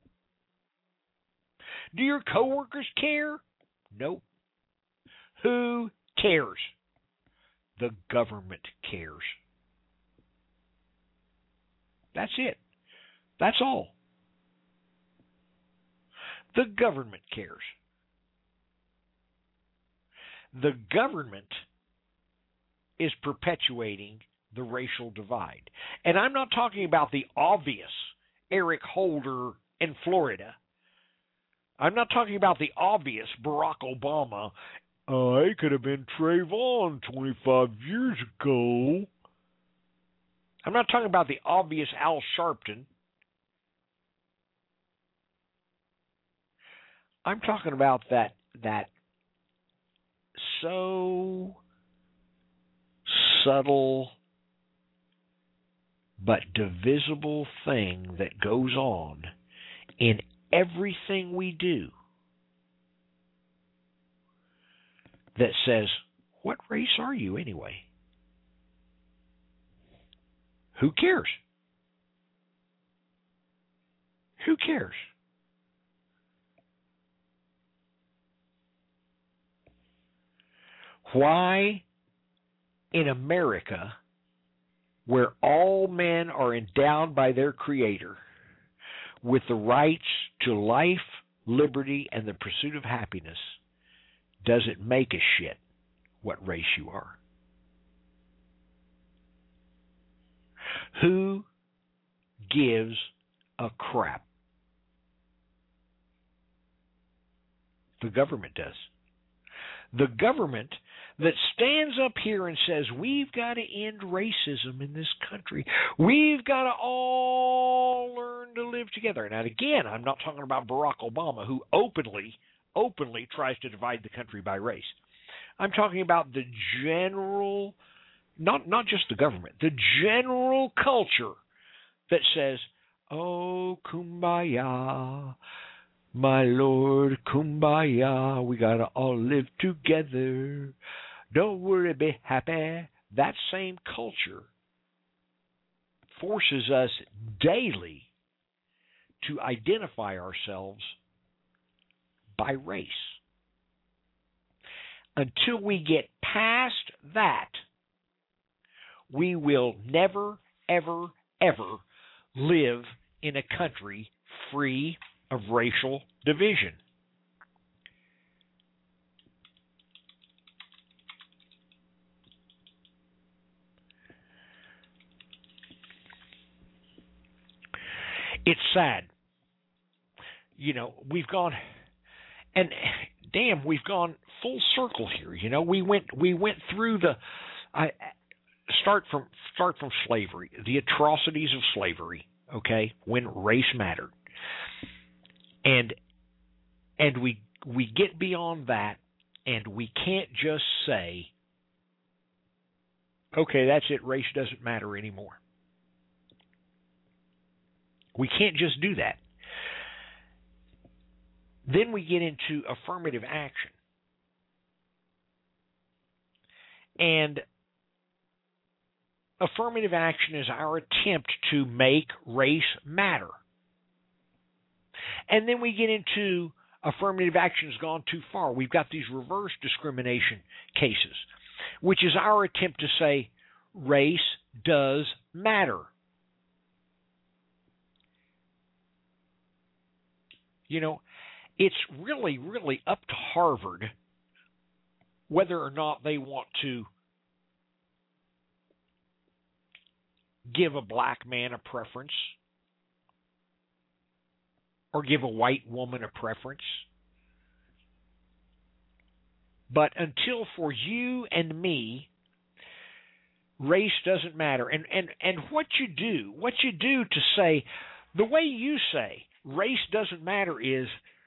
Do your coworkers care? No. Who cares? The government cares. That's it. That's all. The government cares. The government is perpetuating the racial divide. And I'm not talking about the obvious Eric Holder in Florida. I'm not talking about the obvious Barack Obama. I could have been Trayvon 25 years ago. I'm not talking about the obvious Al Sharpton. I'm talking about that so subtle but divisible thing that goes on in everything we do that says, what race are you anyway? Who cares? Who cares? Why in America, where all men are endowed by their Creator with the rights to life, liberty, and the pursuit of happiness, does it make a shit what race you are? Who gives a crap? The government does. The government that stands up here and says, we've got to end racism in this country. We've got to all learn to live together. Now, again, I'm not talking about Barack Obama, who openly tries to divide the country by race. I'm talking about the general, not just the government, the general culture that says, oh, kumbaya, my Lord, kumbaya, we got to all live together. Don't worry, be happy. That same culture forces us daily to identify ourselves by race. Until we get past that, we will never, ever, ever live in a country free of racial division. It's sad. You know, we've gone, and damn, we've gone full circle here. You know, we went through the start from slavery, the atrocities of slavery. Okay, when race mattered, and we get beyond that, and we can't just say, okay, that's it. Race doesn't matter anymore. We can't just do that. Then we get into affirmative action. And affirmative action is our attempt to make race matter. And then we get into affirmative action has gone too far. We've got these reverse discrimination cases, which is our attempt to say race does matter. You know, it's really, really up to Harvard whether or not they want to give a black man a preference or give a white woman a preference. But until for you and me, race doesn't matter. And what you do to say, the way you say race doesn't matter is,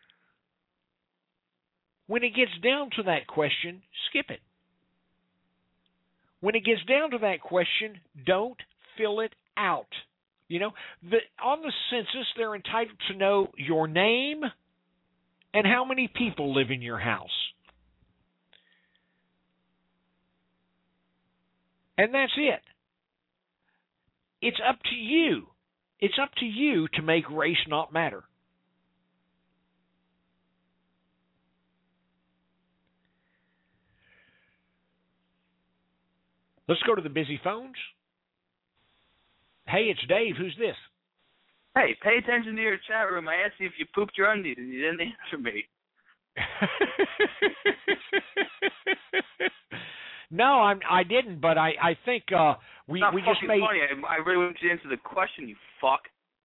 when it gets down to that question, skip it. When it gets down to that question, don't fill it out. You know, on the census, they're entitled to know your name And how many people live in your house? And that's it. It's up to you. It's up to you to make race not matter. Let's go to the busy phones. Hey, it's Dave. Who's this? Hey, pay attention to your chat room. I asked you if you pooped your undies, and you didn't answer me. No, I didn't, but I think we just made. Funny. I really want you to answer the question, you fuck.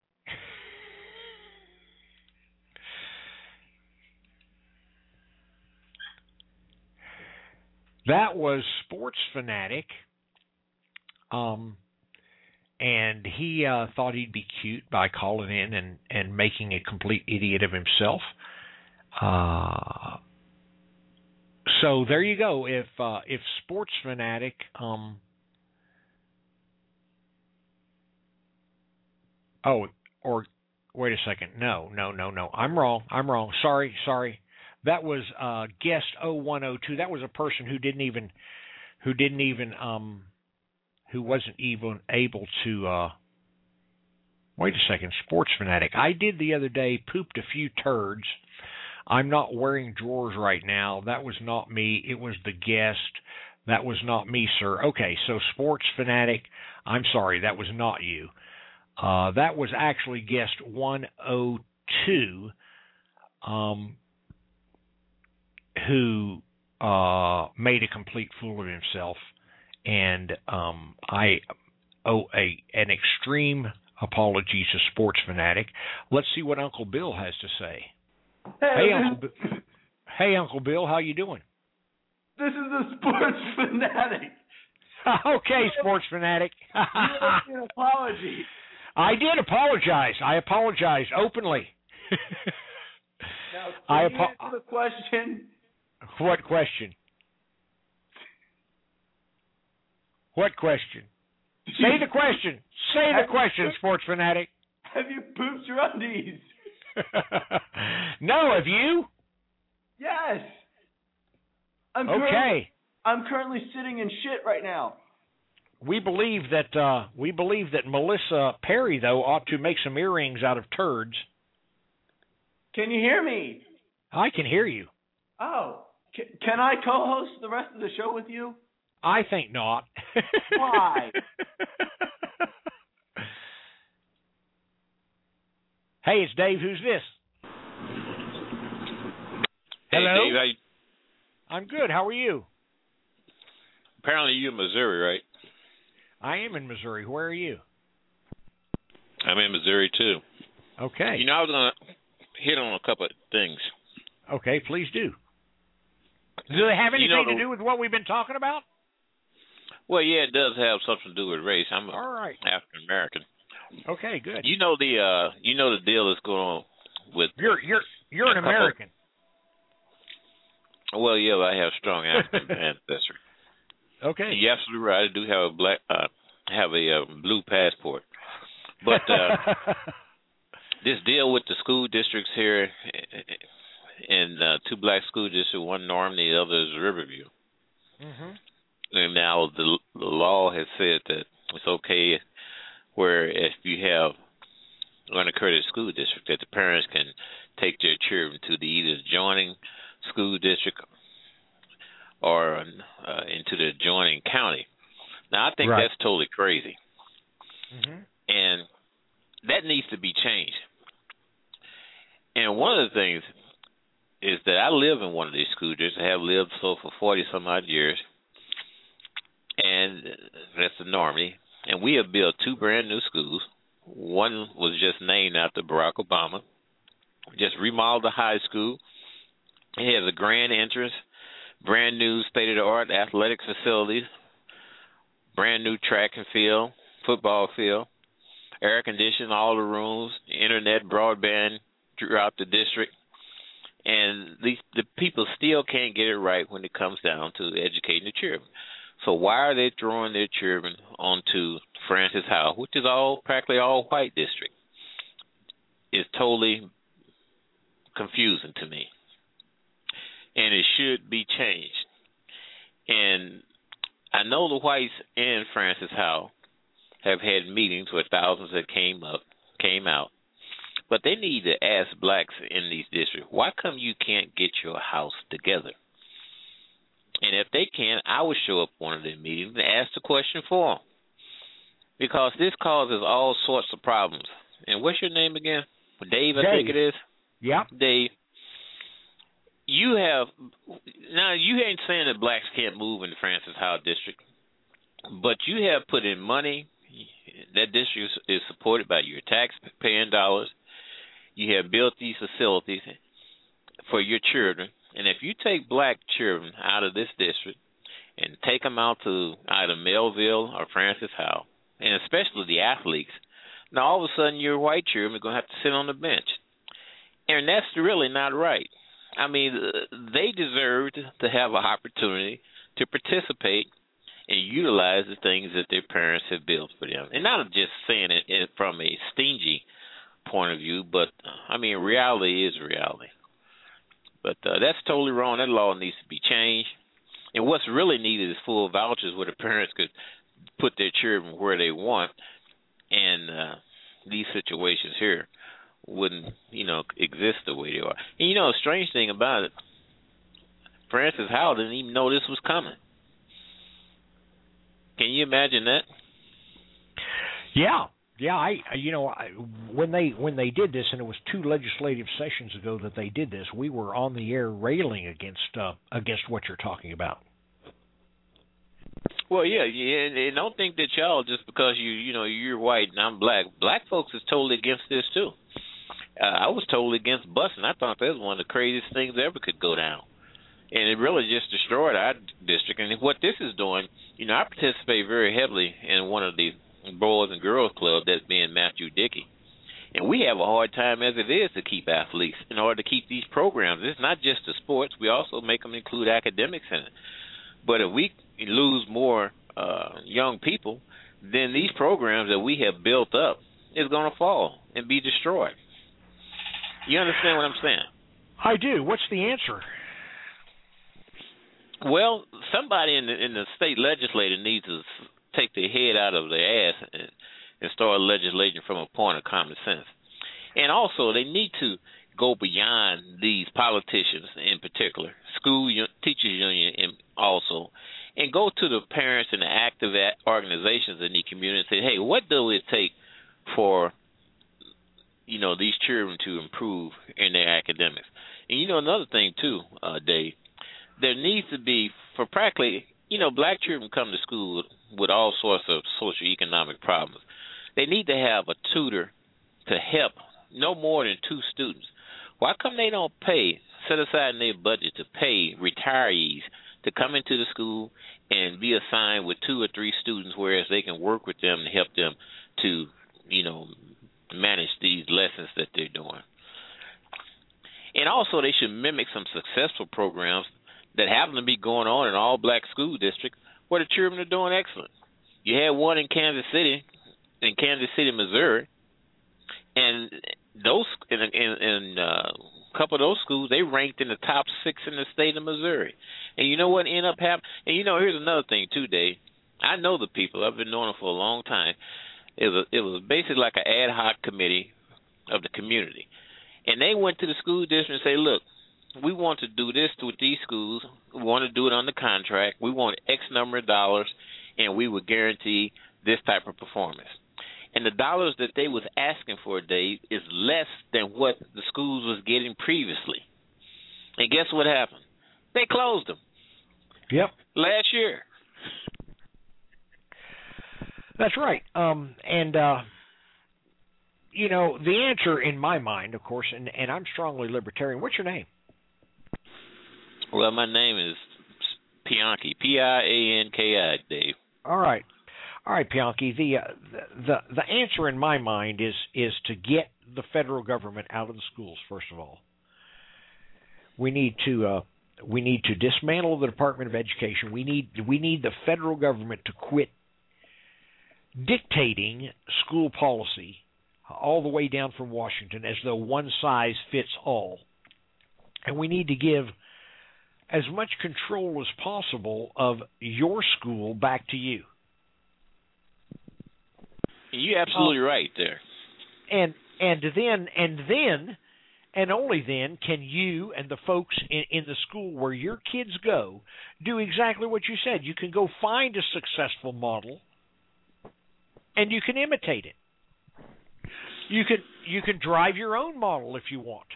That was Sports Fanatic, and he thought he'd be cute by calling in and making a complete idiot of himself. So there you go. If Sports Fanatic or wait a second. No. I'm wrong. Sorry. That was guest 0102. That was a person who wasn't even able to wait a second. Sports Fanatic. I did the other day, pooped a few turds. I'm not wearing drawers right now. That was not me. It was the guest. That was not me, sir. Okay, so Sports Fanatic, I'm sorry, that was not you. That was actually guest 102, who made a complete fool of himself, and I owe an extreme apology to Sports Fanatic. Let's see what Uncle Bill has to say. Hey, Uncle Bill, how you doing? This is the Sports Fanatic. Okay, Sports Fanatic. You owe me an apology. I did apologize. I apologized openly. Now, can you answer the question? What question? What question? Say the question. Say the question, Sports Fanatic. Have you pooped your undies? No, have you? Yes. I'm currently sitting in shit right now. We believe that Melissa Perry, though, ought to make some earrings out of turds. Can you hear me? I can hear you. Oh, can I co-host the rest of the show with you? I think not. Why? Hey, it's Dave. Who's this? Hello? Hey, Dave. I'm good. How are you? Apparently you're in Missouri, right? I am in Missouri. Where are you? I'm in Missouri, too. Okay. You know, I was going to hit on a couple of things. Okay, please do. Do they have anything to do with what we've been talking about? Well, yeah, it does have something to do with race. I'm all right. African American. Okay, good. You know the deal that's going on with you're an American. Well, yeah, I have strong African ancestry. Okay. You're absolutely right. I do have a blue passport, but this deal with the school districts here, and two black school districts, one Normandy, the other is Riverview. Mm-hmm. And now the law has said that it's okay where if you have unaccredited school district, that the parents can take their children to the either adjoining school district or into the adjoining county. Now, I think that's totally crazy. Mm-hmm. And that needs to be changed. And one of the things is that I live in one of these school districts. I have lived so for 40-some-odd years. And that's the Normandy. And we have built two brand-new schools. One was just named after Barack Obama. Just remodeled the high school. It has a grand entrance, brand-new state-of-the-art athletic facilities, brand-new track and field, football field, air-conditioned all the rooms, internet, broadband throughout the district. And the people still can't get it right when it comes down to educating the children. So why are they throwing their children onto Francis Howell, which is practically all white district? It's totally confusing to me. and it should be changed. And I know the whites and Francis Howell have had meetings where thousands that came out, but they need to ask blacks in these districts, why come you can't get your house together? And if they can, I would show up one of their meetings and ask the question for them, because this causes all sorts of problems. And what's your name again? Dave, I think it is. Yeah. Dave. You ain't saying that blacks can't move in the Francis Howell district, but you have put in money. That district is supported by your tax-paying dollars. You have built these facilities for your children, and if you take black children out of this district and take them out to either Melville or Francis Howell, and especially the athletes, now all of a sudden your white children are going to have to sit on the bench, and that's really not right. I mean, they deserve to have an opportunity to participate and utilize the things that their parents have built for them. And not just saying it from a stingy point of view, but, I mean, reality is reality. But that's totally wrong. That law needs to be changed. And what's really needed is full vouchers where the parents could put their children where they want, and these situations here wouldn't, exist the way they are. And, the strange thing about it, Francis Howell didn't even know this was coming. Can you imagine that? Yeah. When they did this, and it was 2 legislative sessions ago that they did this, we were on the air railing against what you're talking about. Well, yeah, and don't think that y'all, just because you're white and I'm black folks is totally against this too. I was totally against busing. I thought that was one of the craziest things that ever could go down. And it really just destroyed our district. And what this is doing, I participate very heavily in one of the Boys and Girls Club, that's being Matthew Dickey. And we have a hard time as it is to keep athletes in order to keep these programs. It's not just the sports. We also make them include academics in it. But if we lose more young people, then these programs that we have built up is going to fall and be destroyed. You understand what I'm saying? I do. What's the answer? Well, somebody in the state legislature needs to take their head out of their ass and start legislating from a point of common sense. And also, they need to go beyond these politicians in particular, teachers union also, and go to the parents and the active organizations in the community and say, hey, what does it take for these children to improve in their academics? And another thing too, Dave, there needs to be, for practically, black children come to school with all sorts of socioeconomic problems. They need to have a tutor to help no more than 2 students. Why come they don't set aside in their budget to pay retirees to come into the school and be assigned with 2 or 3 students, whereas they can work with them and help them to, manage these lessons that they're doing? And also, they should mimic some successful programs that happen to be going on in all black school districts where the children are doing excellent. You had one in Kansas City, Missouri, and those in a couple of those schools, they ranked in the top 6 in the state of Missouri. And you know what ended up happening? And here's another thing too, Dave. I know the people. I've been knowing them for a long time. It was basically like an ad hoc committee of the community, and they went to the school district and say, look, we want to do this with these schools. We want to do it on the contract. We want X number of dollars, and we would guarantee this type of performance. And the dollars that they was asking for, Dave, is less than what the schools was getting previously. And guess what happened? They closed them. Yep. Last year. That's right. The answer in my mind, of course, and I'm strongly libertarian. What's your name? Well, my name is Pianki, Pianki, Dave. All right, Pianki. The answer in my mind is to get the federal government out of the schools. First of all, we need to dismantle the Department of Education. We need the federal government to quit dictating school policy all the way down from Washington as though one size fits all. And we need to give as much control as possible of your school back to you. You're absolutely right there. And then and only then can you and the folks in the school where your kids go do exactly what you said. You can go find a successful model and you can imitate it. You can drive your own model if you want.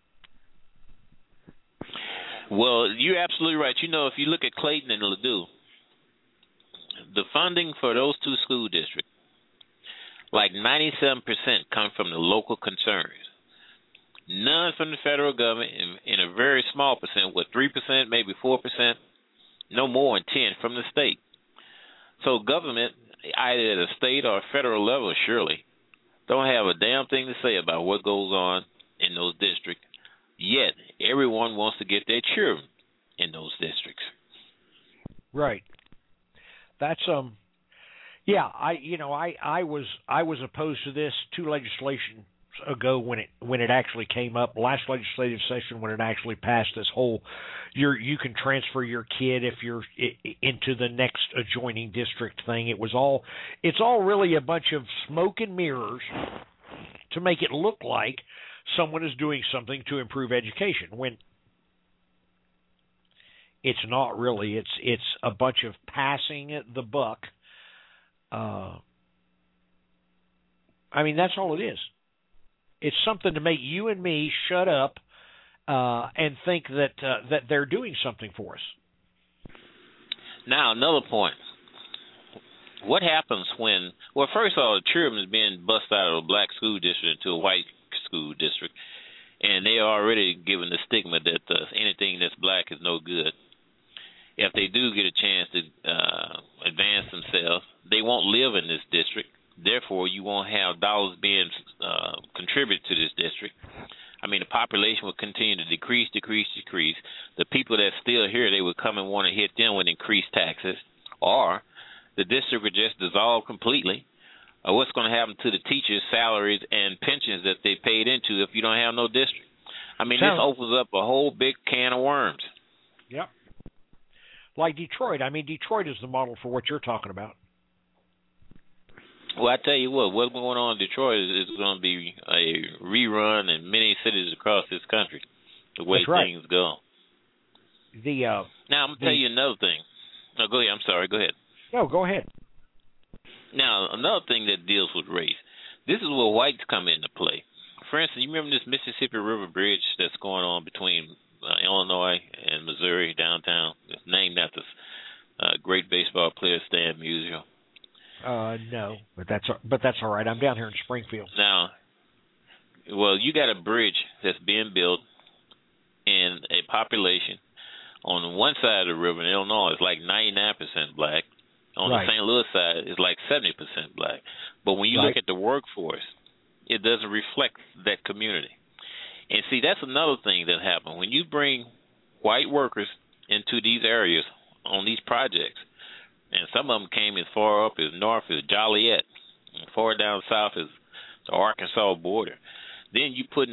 Well, you're absolutely right. You know, if you look at Clayton and Ladue, the funding for those two school districts, like 97% come from the local concerns. None from the federal government, and a very small percent, 3%, maybe 4%, no more than 10% from the state. So government, either at a state or a federal level, surely, don't have a damn thing to say about what goes on in those districts. Yet, everyone wants to get their children in those districts. Right. That's yeah, I was opposed to this 2 legislation ago when it actually came up, last legislative session, when it actually passed this whole you can transfer your kid if you're into the next adjoining district thing. It's all really a bunch of smoke and mirrors to make it look like someone is doing something to improve education, when it's not really. It's a bunch of passing the buck. I mean, that's all it is. It's something to make you and me shut up and think that they're doing something for us. Now, another point. What happens when, well, first of all, the children is being bused out of a black school district into a white school district, and they are already given the stigma that anything that's black is no good. If they do get a chance to advance themselves, they won't live in this district. Therefore, you won't have dollars being contributed to this district. I mean, the population will continue to decrease. The people that's still here, they would come and want to hit them with increased taxes, or the district would just dissolve completely. Or what's going to happen to the teachers' salaries and pensions that they paid into if you don't have no district? I mean, this opens up a whole big can of worms. Yep. Like Detroit. I mean, Detroit is the model for what you're talking about. Well, I tell you what's going on in Detroit is going to be a rerun in many cities across this country, the way things go. Now, I'm going to tell you another thing. No, go ahead. I'm sorry. Go ahead. No, go ahead. Now, another thing that deals with race, this is where whites come into play. For instance, you remember this Mississippi River Bridge that's going on between Illinois and Missouri downtown? It's named after great baseball player Stan Musial. No, but that's all right. I'm down here in Springfield. Now, well, you got a bridge that's being built in a population on one side of the river in Illinois is like 99% black. On the St. Louis side, it's like 70% black. But when you look at the workforce, it doesn't reflect that community. And see, that's another thing that happened. When you bring white workers into these areas on these projects, and some of them came as far up as north as Joliet, and far down south as the Arkansas border. Then you put in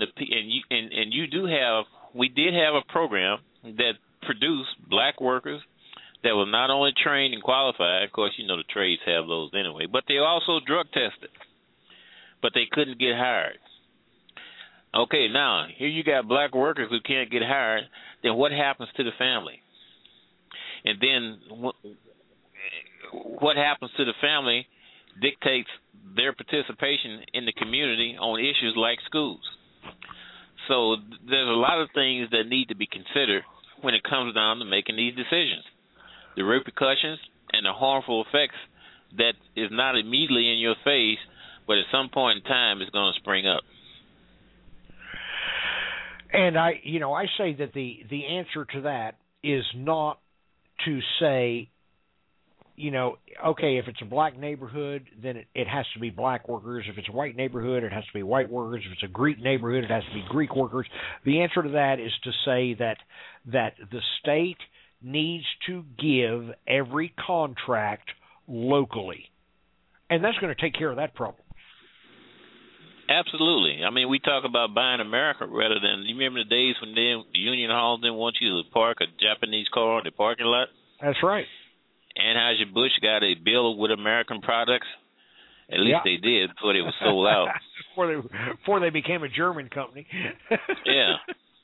we did have a program that produced black workers that were not only trained and qualified. Of course, you know the trades have those anyway, but they also drug tested, but they couldn't get hired. Okay, now here you got black workers who can't get hired. Then what happens to the family? And then what happens to the family dictates their participation in the community on issues like schools. So there's a lot of things that need to be considered when it comes down to making these decisions. The repercussions and the harmful effects that is not immediately in your face, but at some point in time is going to spring up. And I say that the answer to that is not to say, okay, if it's a black neighborhood, then it has to be black workers. If it's a white neighborhood, it has to be white workers. If it's a Greek neighborhood, it has to be Greek workers. The answer to that is to say that the state needs to give every contract locally. And that's going to take care of that problem. Absolutely. I mean, we talk about buying America rather than, you remember the days when the union halls didn't want you to park a Japanese car in the parking lot? That's right. Anheuser-Busch got a bill with American products. At least they did before they were sold out. before they became a German company. Yeah.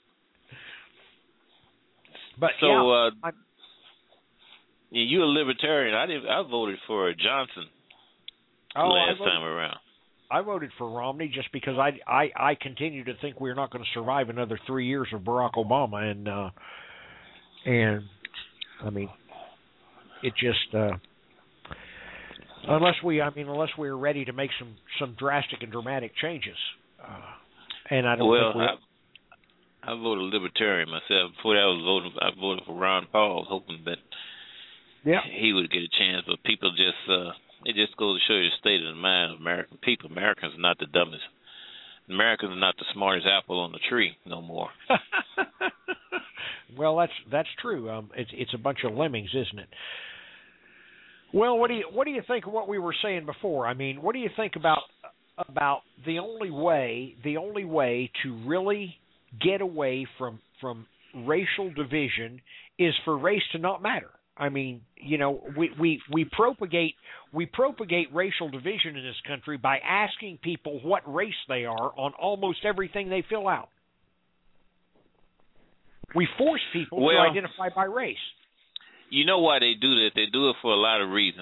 But so, you're a libertarian. I voted for Johnson last time around. I voted for Romney just because I continue to think we're not going to survive another 3 years of Barack Obama, and I mean, it just unless we're ready to make some drastic and dramatic changes, and I don't. Well, I voted Libertarian myself. Before that, I voted for Ron Paul, hoping that he would get a chance. But people just it just goes to show you the state of the mind of American people. Americans are not the dumbest. Americans are not the smartest apple on the tree no more. Well, that's true. It's a bunch of lemmings, isn't it? Well, what do you think of what we were saying before? I mean, what do you think about the only way to really get away from racial division is for race to not matter? I mean, you know, we propagate racial division in this country by asking people what race they are on almost everything they fill out. We force people to identify by race. You know why they do that? They do it for a lot of reasons.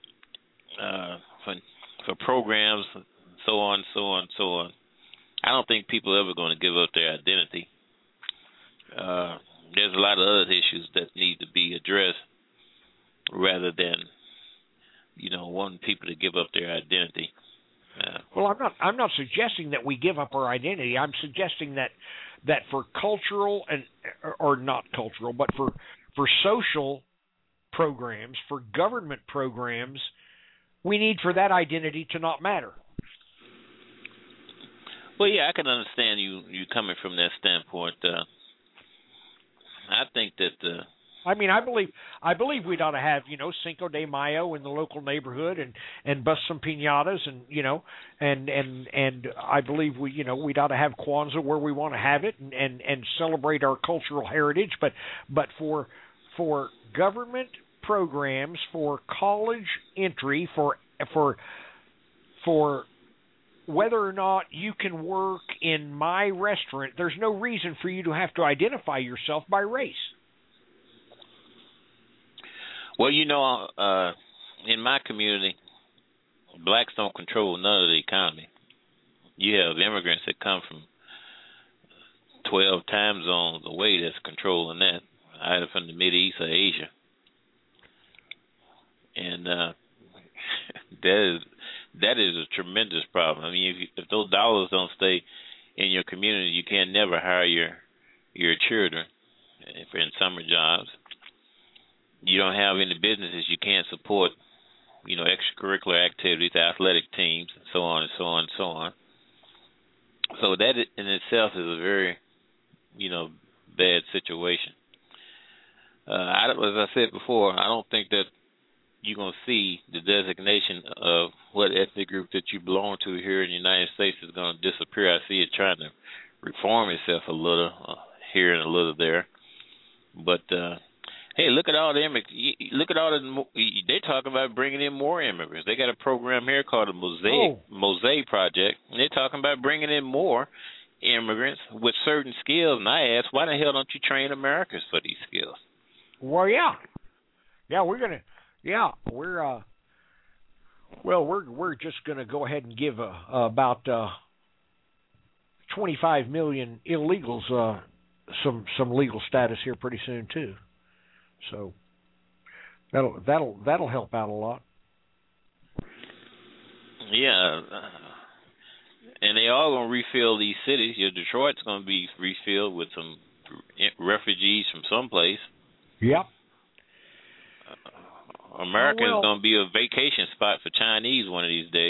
For programs, so on. I don't think people are ever going to give up their identity. There's a lot of other issues that need to be addressed rather than, you know, wanting people to give up their identity. Well, I'm not suggesting that we give up our identity. I'm suggesting that for cultural or not cultural, but for social programs, for government programs, we need for that identity to not matter. Well, yeah, I can understand you coming from that standpoint. I think that. I mean, I believe we'd ought to have, you know, Cinco de Mayo in the local neighborhood and bust some piñatas and, you know, and I believe we'd ought to have Kwanzaa where we want to have it and celebrate our cultural heritage. But for government programs, for college entry, for whether or not you can work in my restaurant, there's no reason for you to have to identify yourself by race. Well, you know, in my community, blacks don't control none of the economy. You have immigrants that come from 12 time zones away that's controlling that, either from the Mideast or Asia. And that is a tremendous problem. I mean, if those dollars don't stay in your community, you can never hire your children in summer jobs. You don't have any businesses. You can't support, you know, extracurricular activities, athletic teams, and so on and so on and so on. So that in itself is a very, you know, bad situation. As I said before, I don't think that you're going to see the designation of what ethnic group that you belong to here in the United States is going to disappear. I see it trying to reform itself a little here and a little there. But hey, look at all the immigrants. Look at all the. They're talking about bringing in more immigrants. They got a program here called the Mosaic Project, and they're talking about bringing in more immigrants with certain skills. And I ask, why the hell don't you train Americans for these skills? Well, we're just gonna go ahead and give about 25 million illegals some legal status here pretty soon too. So that'll help out a lot. Yeah, and they all gonna refill these cities. Detroit's gonna be refilled with some refugees from someplace. Yep. America's going to be a vacation spot for Chinese one of these days.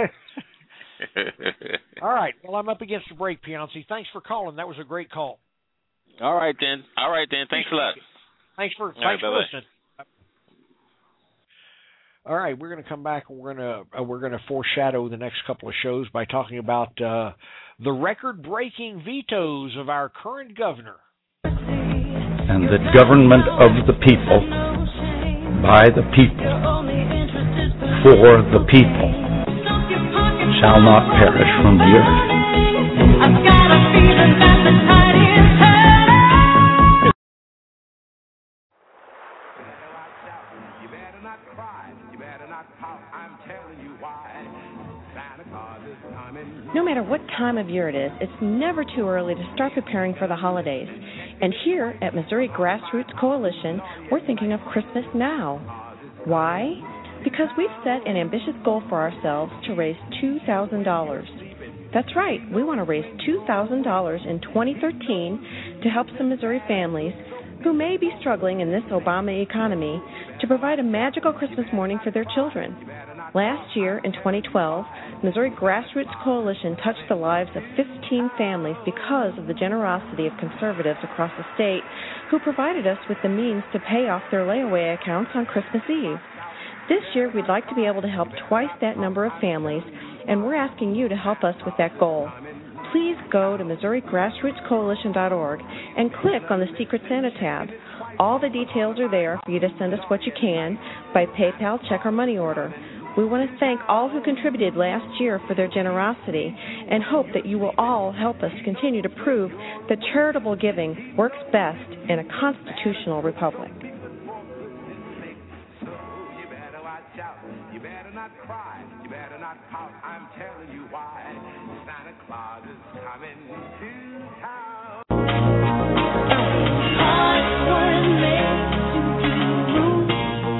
All right. Well, I'm up against the break, Pianci. Thanks for calling. That was a great call. All right, then. Thanks a lot. Thanks for listening. All right, we're going to come back and we're going to foreshadow the next couple of shows by talking about the record-breaking vetoes of our current governor. And the government of the people, by the people, for the people, shall not perish from the earth. I've got a feeling that the tide is turning. You better not cry, you better not pout, I'm telling you why. Santa Claus is coming. No matter what time of year it is, it's never too early to start preparing for the holidays. And here at Missouri Grassroots Coalition, we're thinking of Christmas now. Why? Because we've set an ambitious goal for ourselves to raise $2,000. That's right, we want to raise $2,000 in 2013 to help some Missouri families who may be struggling in this Obama economy to provide a magical Christmas morning for their children. Last year, in 2012, Missouri Grassroots Coalition touched the lives of 15 families because of the generosity of conservatives across the state who provided us with the means to pay off their layaway accounts on Christmas Eve. This year, we'd like to be able to help twice that number of families, and we're asking you to help us with that goal. Please go to MissouriGrassrootsCoalition.org and click on the Secret Santa tab. All the details are there for you to send us what you can by PayPal, check, or money order. We want to thank all who contributed last year for their generosity and hope that you will all help us continue to prove that charitable giving works best in a constitutional republic. You better not cry, you better not pout, I'm telling you why. Santa Claus is coming to town. Hearts weren't made to do rules,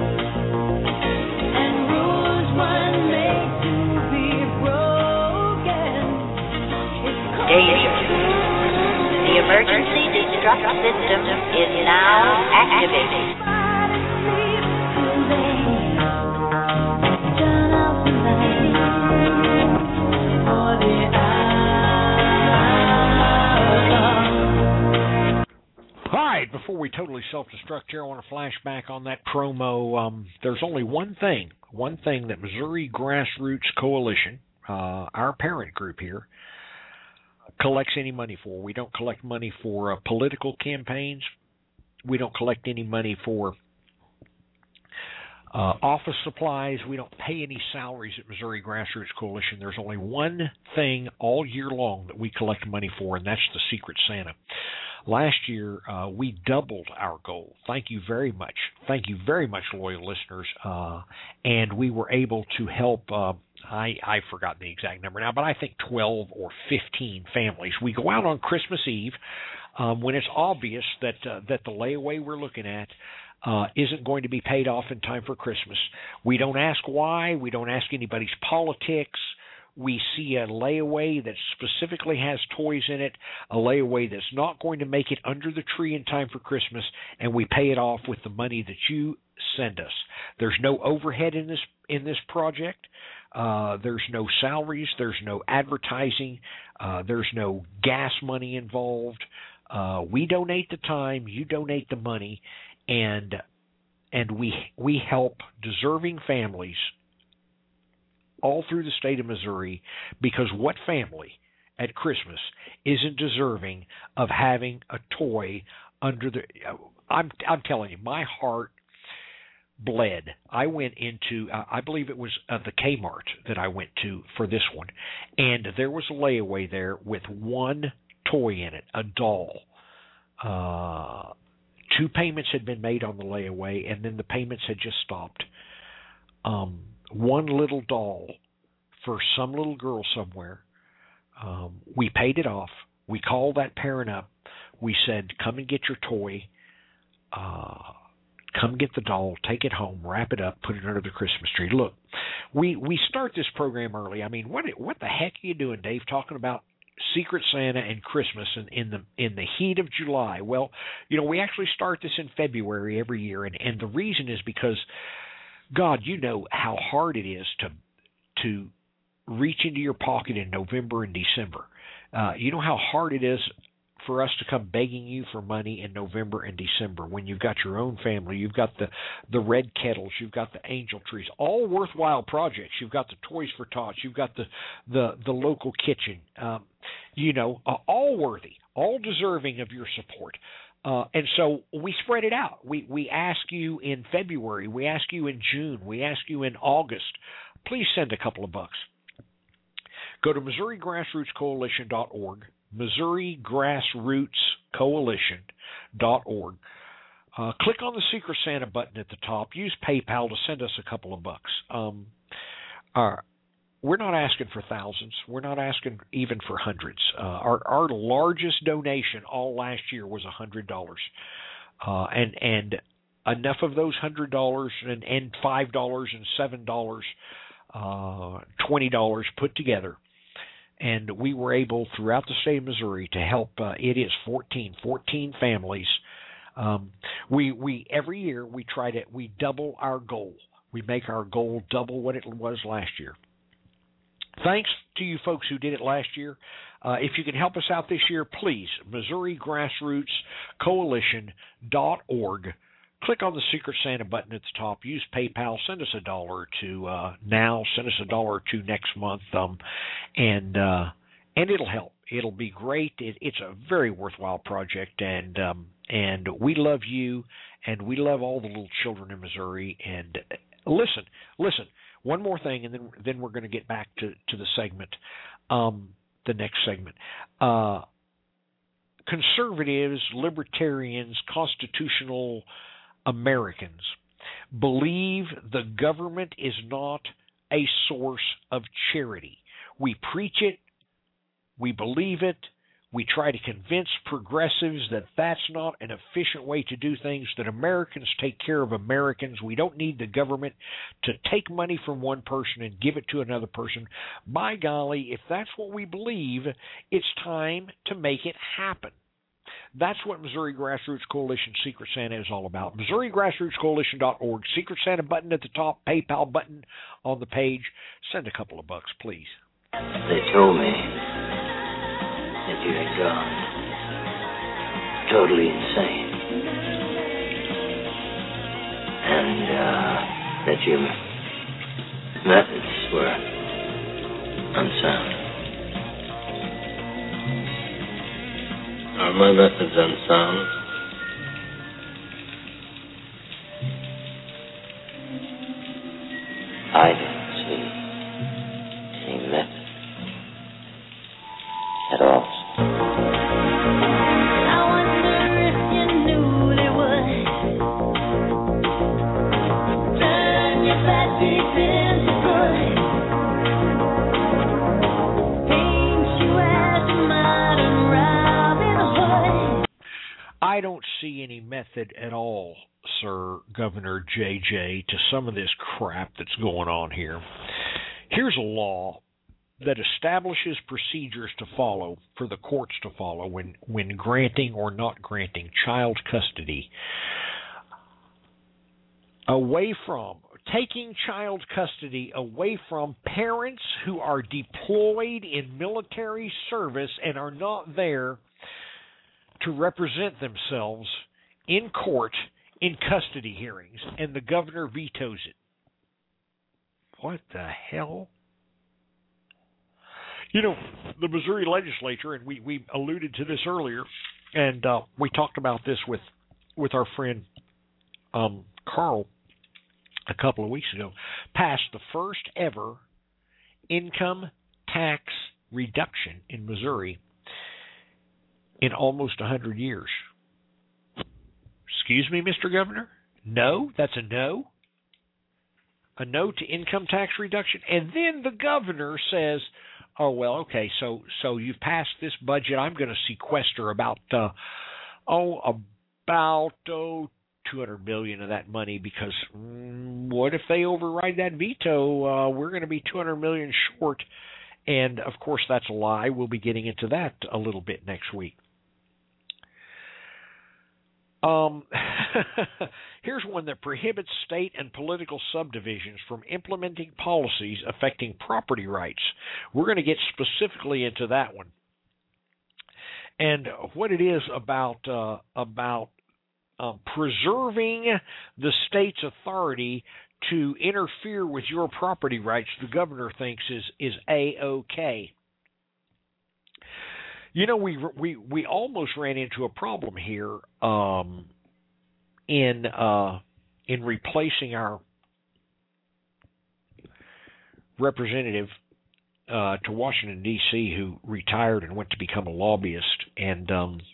and rules weren't made to be broken. Danger. The emergency destruct system is now activated. Before we totally self-destruct here, I want to flash back on that promo. There's only one thing that Missouri Grassroots Coalition, our parent group here, collects any money for. We don't collect money for political campaigns. We don't collect any money for office supplies. We don't pay any salaries at Missouri Grassroots Coalition. There's only one thing all year long that we collect money for, and that's the Secret Santa. Last year, we doubled our goal. Thank you very much. Thank you very much, loyal listeners. And we were able to help, I've forgotten the exact number now, but I think 12 or 15 families. We go out on Christmas Eve when it's obvious that the layaway we're looking at isn't going to be paid off in time for Christmas. We don't ask why. We don't ask anybody's politics. We see a layaway that specifically has toys in it, a layaway that's not going to make it under the tree in time for Christmas, and we pay it off with the money that you send us. There's no overhead in this project. There's no salaries. There's no advertising. There's no gas money involved. We donate the time. You donate the money, and we help deserving families all through the state of Missouri, because what family at Christmas isn't deserving of having a toy under the... I'm telling you, my heart bled. I went into, I believe it was the Kmart that I went to for this one, and there was a layaway there with one toy in it, a doll. 2 payments had been made on the layaway, and then the payments had just stopped. One little doll for some little girl somewhere. We paid it off. We called that parent up. We said, come and get your toy. Come get the doll, take it home, wrap it up, put it under the Christmas tree. Look, we start this program early. I mean, what the heck are you doing, Dave, talking about Secret Santa and Christmas in the heat of July? Well, we actually start this in February every year, and the reason is because, God, you know how hard it is to reach into your pocket in November and December. You know how hard it is for us to come begging you for money in November and December when you've got your own family, you've got the red kettles, you've got the angel trees, all worthwhile projects. You've got the Toys for Tots, you've got the local kitchen, all worthy, all deserving of your support. And so we spread it out. We ask you in February, we ask you in June, we ask you in August. Please send a couple of bucks. Go to MissouriGrassrootsCoalition.org, MissouriGrassrootsCoalition.org. Click on the Secret Santa button at the top. Use PayPal to send us a couple of bucks. We're not asking for thousands. We're not asking even for hundreds. Our largest donation all last year was $100, and enough of those $100 and $5 and $7, $20 put together, and we were able throughout the state of Missouri to help. It is 14 families. We every year we double our goal. We make our goal double what it was last year. Thanks to you folks who did it last year. If you can help us out this year, please, MissouriGrassrootsCoalition.org. Click on the Secret Santa button at the top. Use PayPal. Send us $1 or $2 now. Send us $1 or $2 next month, and it'll help. It'll be great. It's a very worthwhile project, and we love you, and we love all the little children in Missouri. And listen. One more thing, and then we're going to get back to the segment, the next segment. Conservatives, libertarians, constitutional Americans believe the government is not a source of charity. We preach it. We believe it. We try to convince progressives that that's not an efficient way to do things, that Americans take care of Americans. We don't need the government to take money from one person and give it to another person. By golly, if that's what we believe, it's time to make it happen. That's what Missouri Grassroots Coalition Secret Santa is all about. MissouriGrassrootsCoalition.org, Secret Santa button at the top, PayPal button on the page. Send a couple of bucks, please. They told me that you had gone totally insane, and that your methods were unsound. Are my methods unsound? I don't see any method at all. I don't see any method at all, Sir Governor JJ, to some of this crap that's going on here. Here's a law that establishes procedures to follow, for the courts to follow, when granting or not granting child custody. Taking child custody away from parents who are deployed in military service and are not there to represent themselves in court in custody hearings, and the governor vetoes it. What the hell? You know, the Missouri legislature, and we alluded to this earlier, and we talked about this with our friend Carl a couple of weeks ago, passed the first ever income tax reduction in Missouri in almost 100 years. Excuse me, Mr. Governor? No? That's a no? A no to income tax reduction? And then the governor says, oh, well, okay, so you've passed this budget. I'm going to sequester about $200 million of that money, because what if they override that veto? We're going to be $200 million short. And, of course, that's a lie. We'll be getting into that a little bit next week. Here's one that prohibits state and political subdivisions from implementing policies affecting property rights. We're going to get specifically into that one. and what it is about preserving the state's authority to interfere with your property rights, the governor thinks is A-OK. You know, we almost ran into a problem here in replacing our representative to Washington, D.C., who retired and went to become a lobbyist, and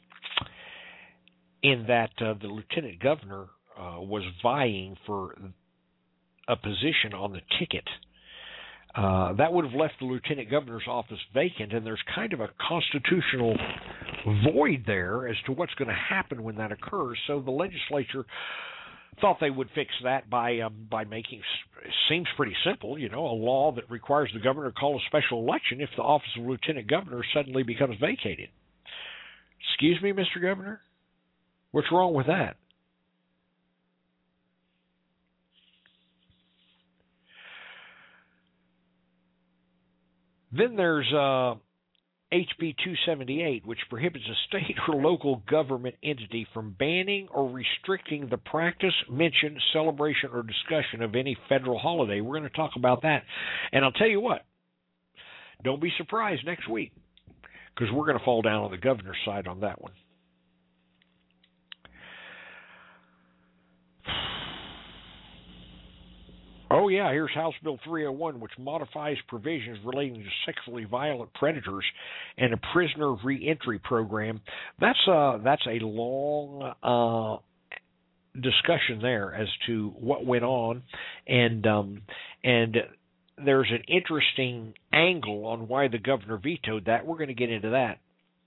in that the lieutenant governor was vying for a position on the ticket. That would have left the lieutenant governor's office vacant, and there's kind of a constitutional void there as to what's going to happen when that occurs. So the legislature thought they would fix that by making, seems pretty simple, you know, a law that requires the governor to call a special election if the office of lieutenant governor suddenly becomes vacated. Excuse me, Mr. Governor? What's wrong with that? Then there's HB 278, which prohibits a state or local government entity from banning or restricting the practice, mention, celebration, or discussion of any federal holiday. We're going to talk about that. And I'll tell you what, don't be surprised next week, because we're going to fall down on the governor's side on that one. Oh, yeah, here's House Bill 301, which modifies provisions relating to sexually violent predators and a prisoner reentry program. That's a long discussion there as to what went on, and there's an interesting angle on why the governor vetoed that. We're going to get into that.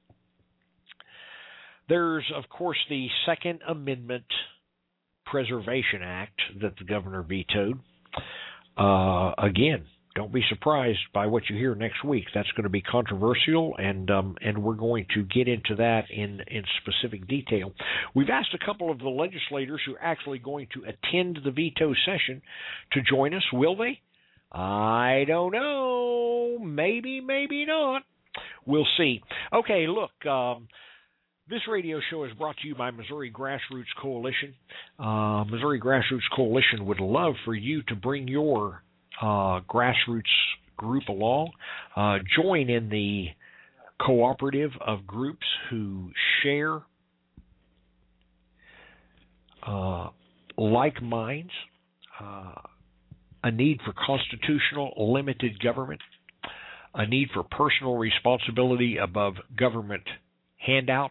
There's, of course, the Second Amendment Preservation Act that the governor vetoed. Again, don't be surprised by what you hear next week. That's going to be controversial, and we're going to get into that in specific detail. We've asked a couple of the legislators who are actually going to attend the veto session to join us. Will they? I don't know. Maybe, maybe not. We'll see. Okay, look, this radio show is brought to you by Missouri Grassroots Coalition. Missouri Grassroots Coalition would love for you to bring your grassroots group along. Join in the cooperative of groups who share like minds, a need for constitutional limited government, a need for personal responsibility above government handout.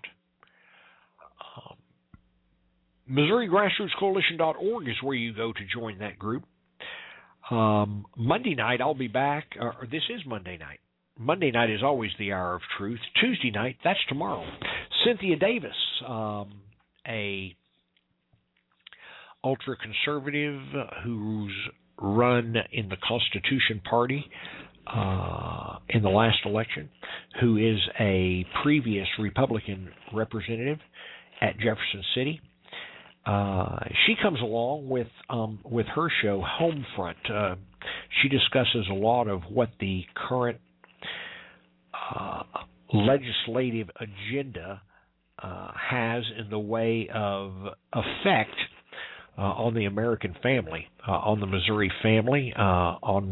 MissouriGrassrootsCoalition.org is where you go to join that group. Monday night, I'll be back. Or this is Monday night. Monday night is always the hour of truth. Tuesday night, that's tomorrow. Cynthia Davis, a ultra-conservative who's run in the Constitution Party in the last election, who is a previous Republican representative at Jefferson City. She comes along with her show, Homefront. She discusses a lot of what the current legislative agenda has in the way of effect on the American family, on the Missouri family, on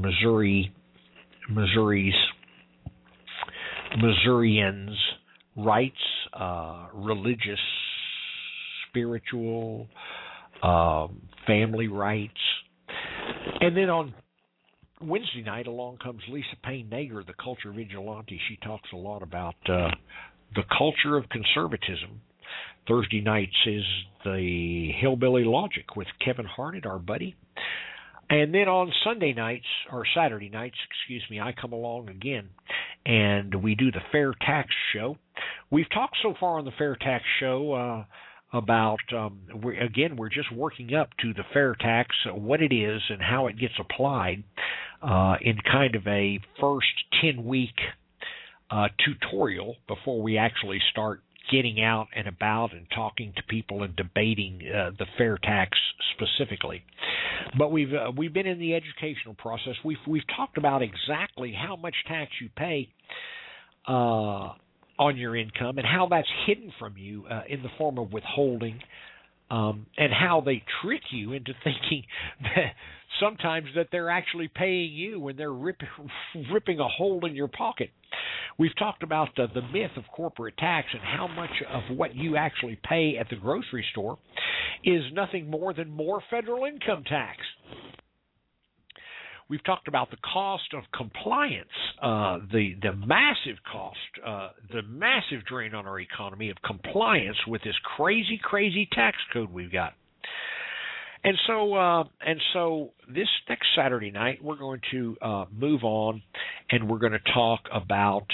Missourians' rights, religious, spiritual, family rights. And then on Wednesday night, along comes Lisa Payne Nager, the culture vigilante. She talks a lot about the culture of conservatism. Thursday nights is the Hillbilly Logic with Kevin Harnett, our buddy. And then on Sunday nights, or Saturday nights, I come along again, and we do the Fair Tax Show. We've talked so far on the Fair Tax Show about, we're just working up to the fair tax, what it is and how it gets applied in kind of a first 10-week tutorial before we actually start getting out and about and talking to people and debating the fair tax specifically. But we've been in the educational process. We've talked about exactly how much tax you pay on your income and how that's hidden from you in the form of withholding, and how they trick you into thinking that sometimes that they're actually paying you when they're ripping a hole in your pocket. We've talked about the myth of corporate tax and how much of what you actually pay at the grocery store is nothing more than more federal income tax. We've talked about the cost of compliance, the massive cost, the massive drain on our economy of compliance with this crazy tax code we've got. And so this next Saturday night we're going to move on, and we're going to talk about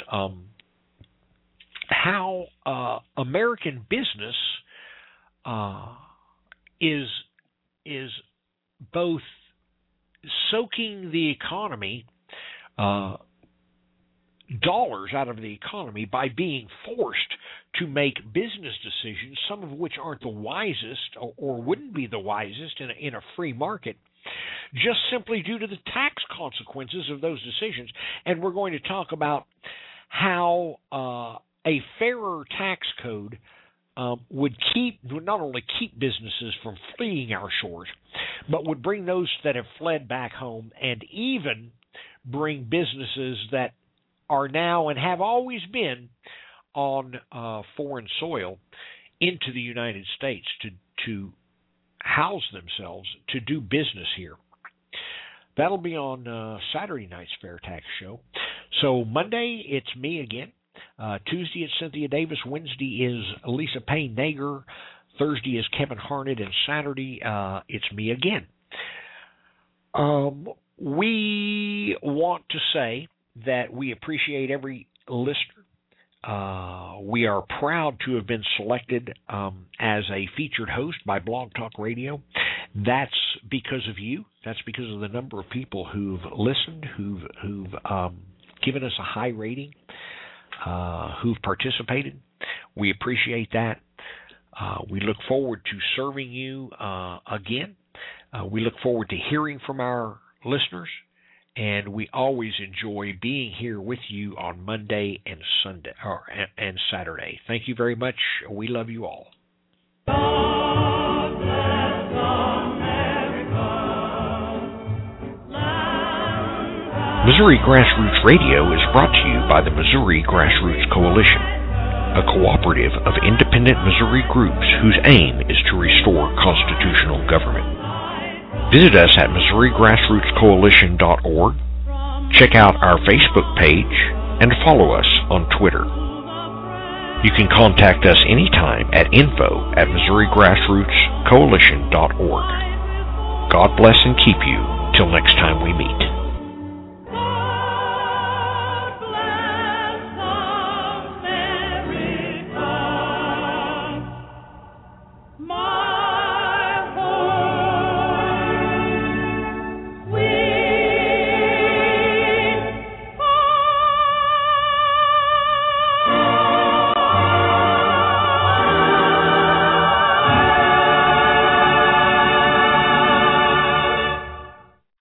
how American business is both soaking the economy, dollars out of the economy by being forced to make business decisions, some of which aren't the wisest or wouldn't be the wisest in a free market, just simply due to the tax consequences of those decisions. And we're going to talk about how a fairer tax code would not only keep businesses from fleeing our shores, but would bring those that have fled back home, and even bring businesses that are now and have always been on foreign soil into the United States to house themselves, to do business here. That'll be on Saturday night's Fair Tax Show. So Monday, it's me again. Tuesday, it's Cynthia Davis. Wednesday is Lisa Payne Nager. Thursday is Kevin Harnett. And Saturday, it's me again. We want to say that we appreciate every listener. We are proud to have been selected as a featured host by Blog Talk Radio. That's because of you. That's because of the number of people who've listened, who've given us a high rating, who've participated. We appreciate that. We look forward to serving you again. We look forward to hearing from our listeners. And we always enjoy being here with you on Monday and Sunday and Saturday. Thank you very much. We love you all. God bless America. Missouri Grassroots Radio is brought to you by the Missouri Grassroots Coalition, a cooperative of independent Missouri groups whose aim is to restore constitutional government. Visit us at MissouriGrassrootsCoalition.org, check out our Facebook page, and follow us on Twitter. You can contact us anytime at info@MissouriGrassrootsCoalition.org. God bless and keep you till next time.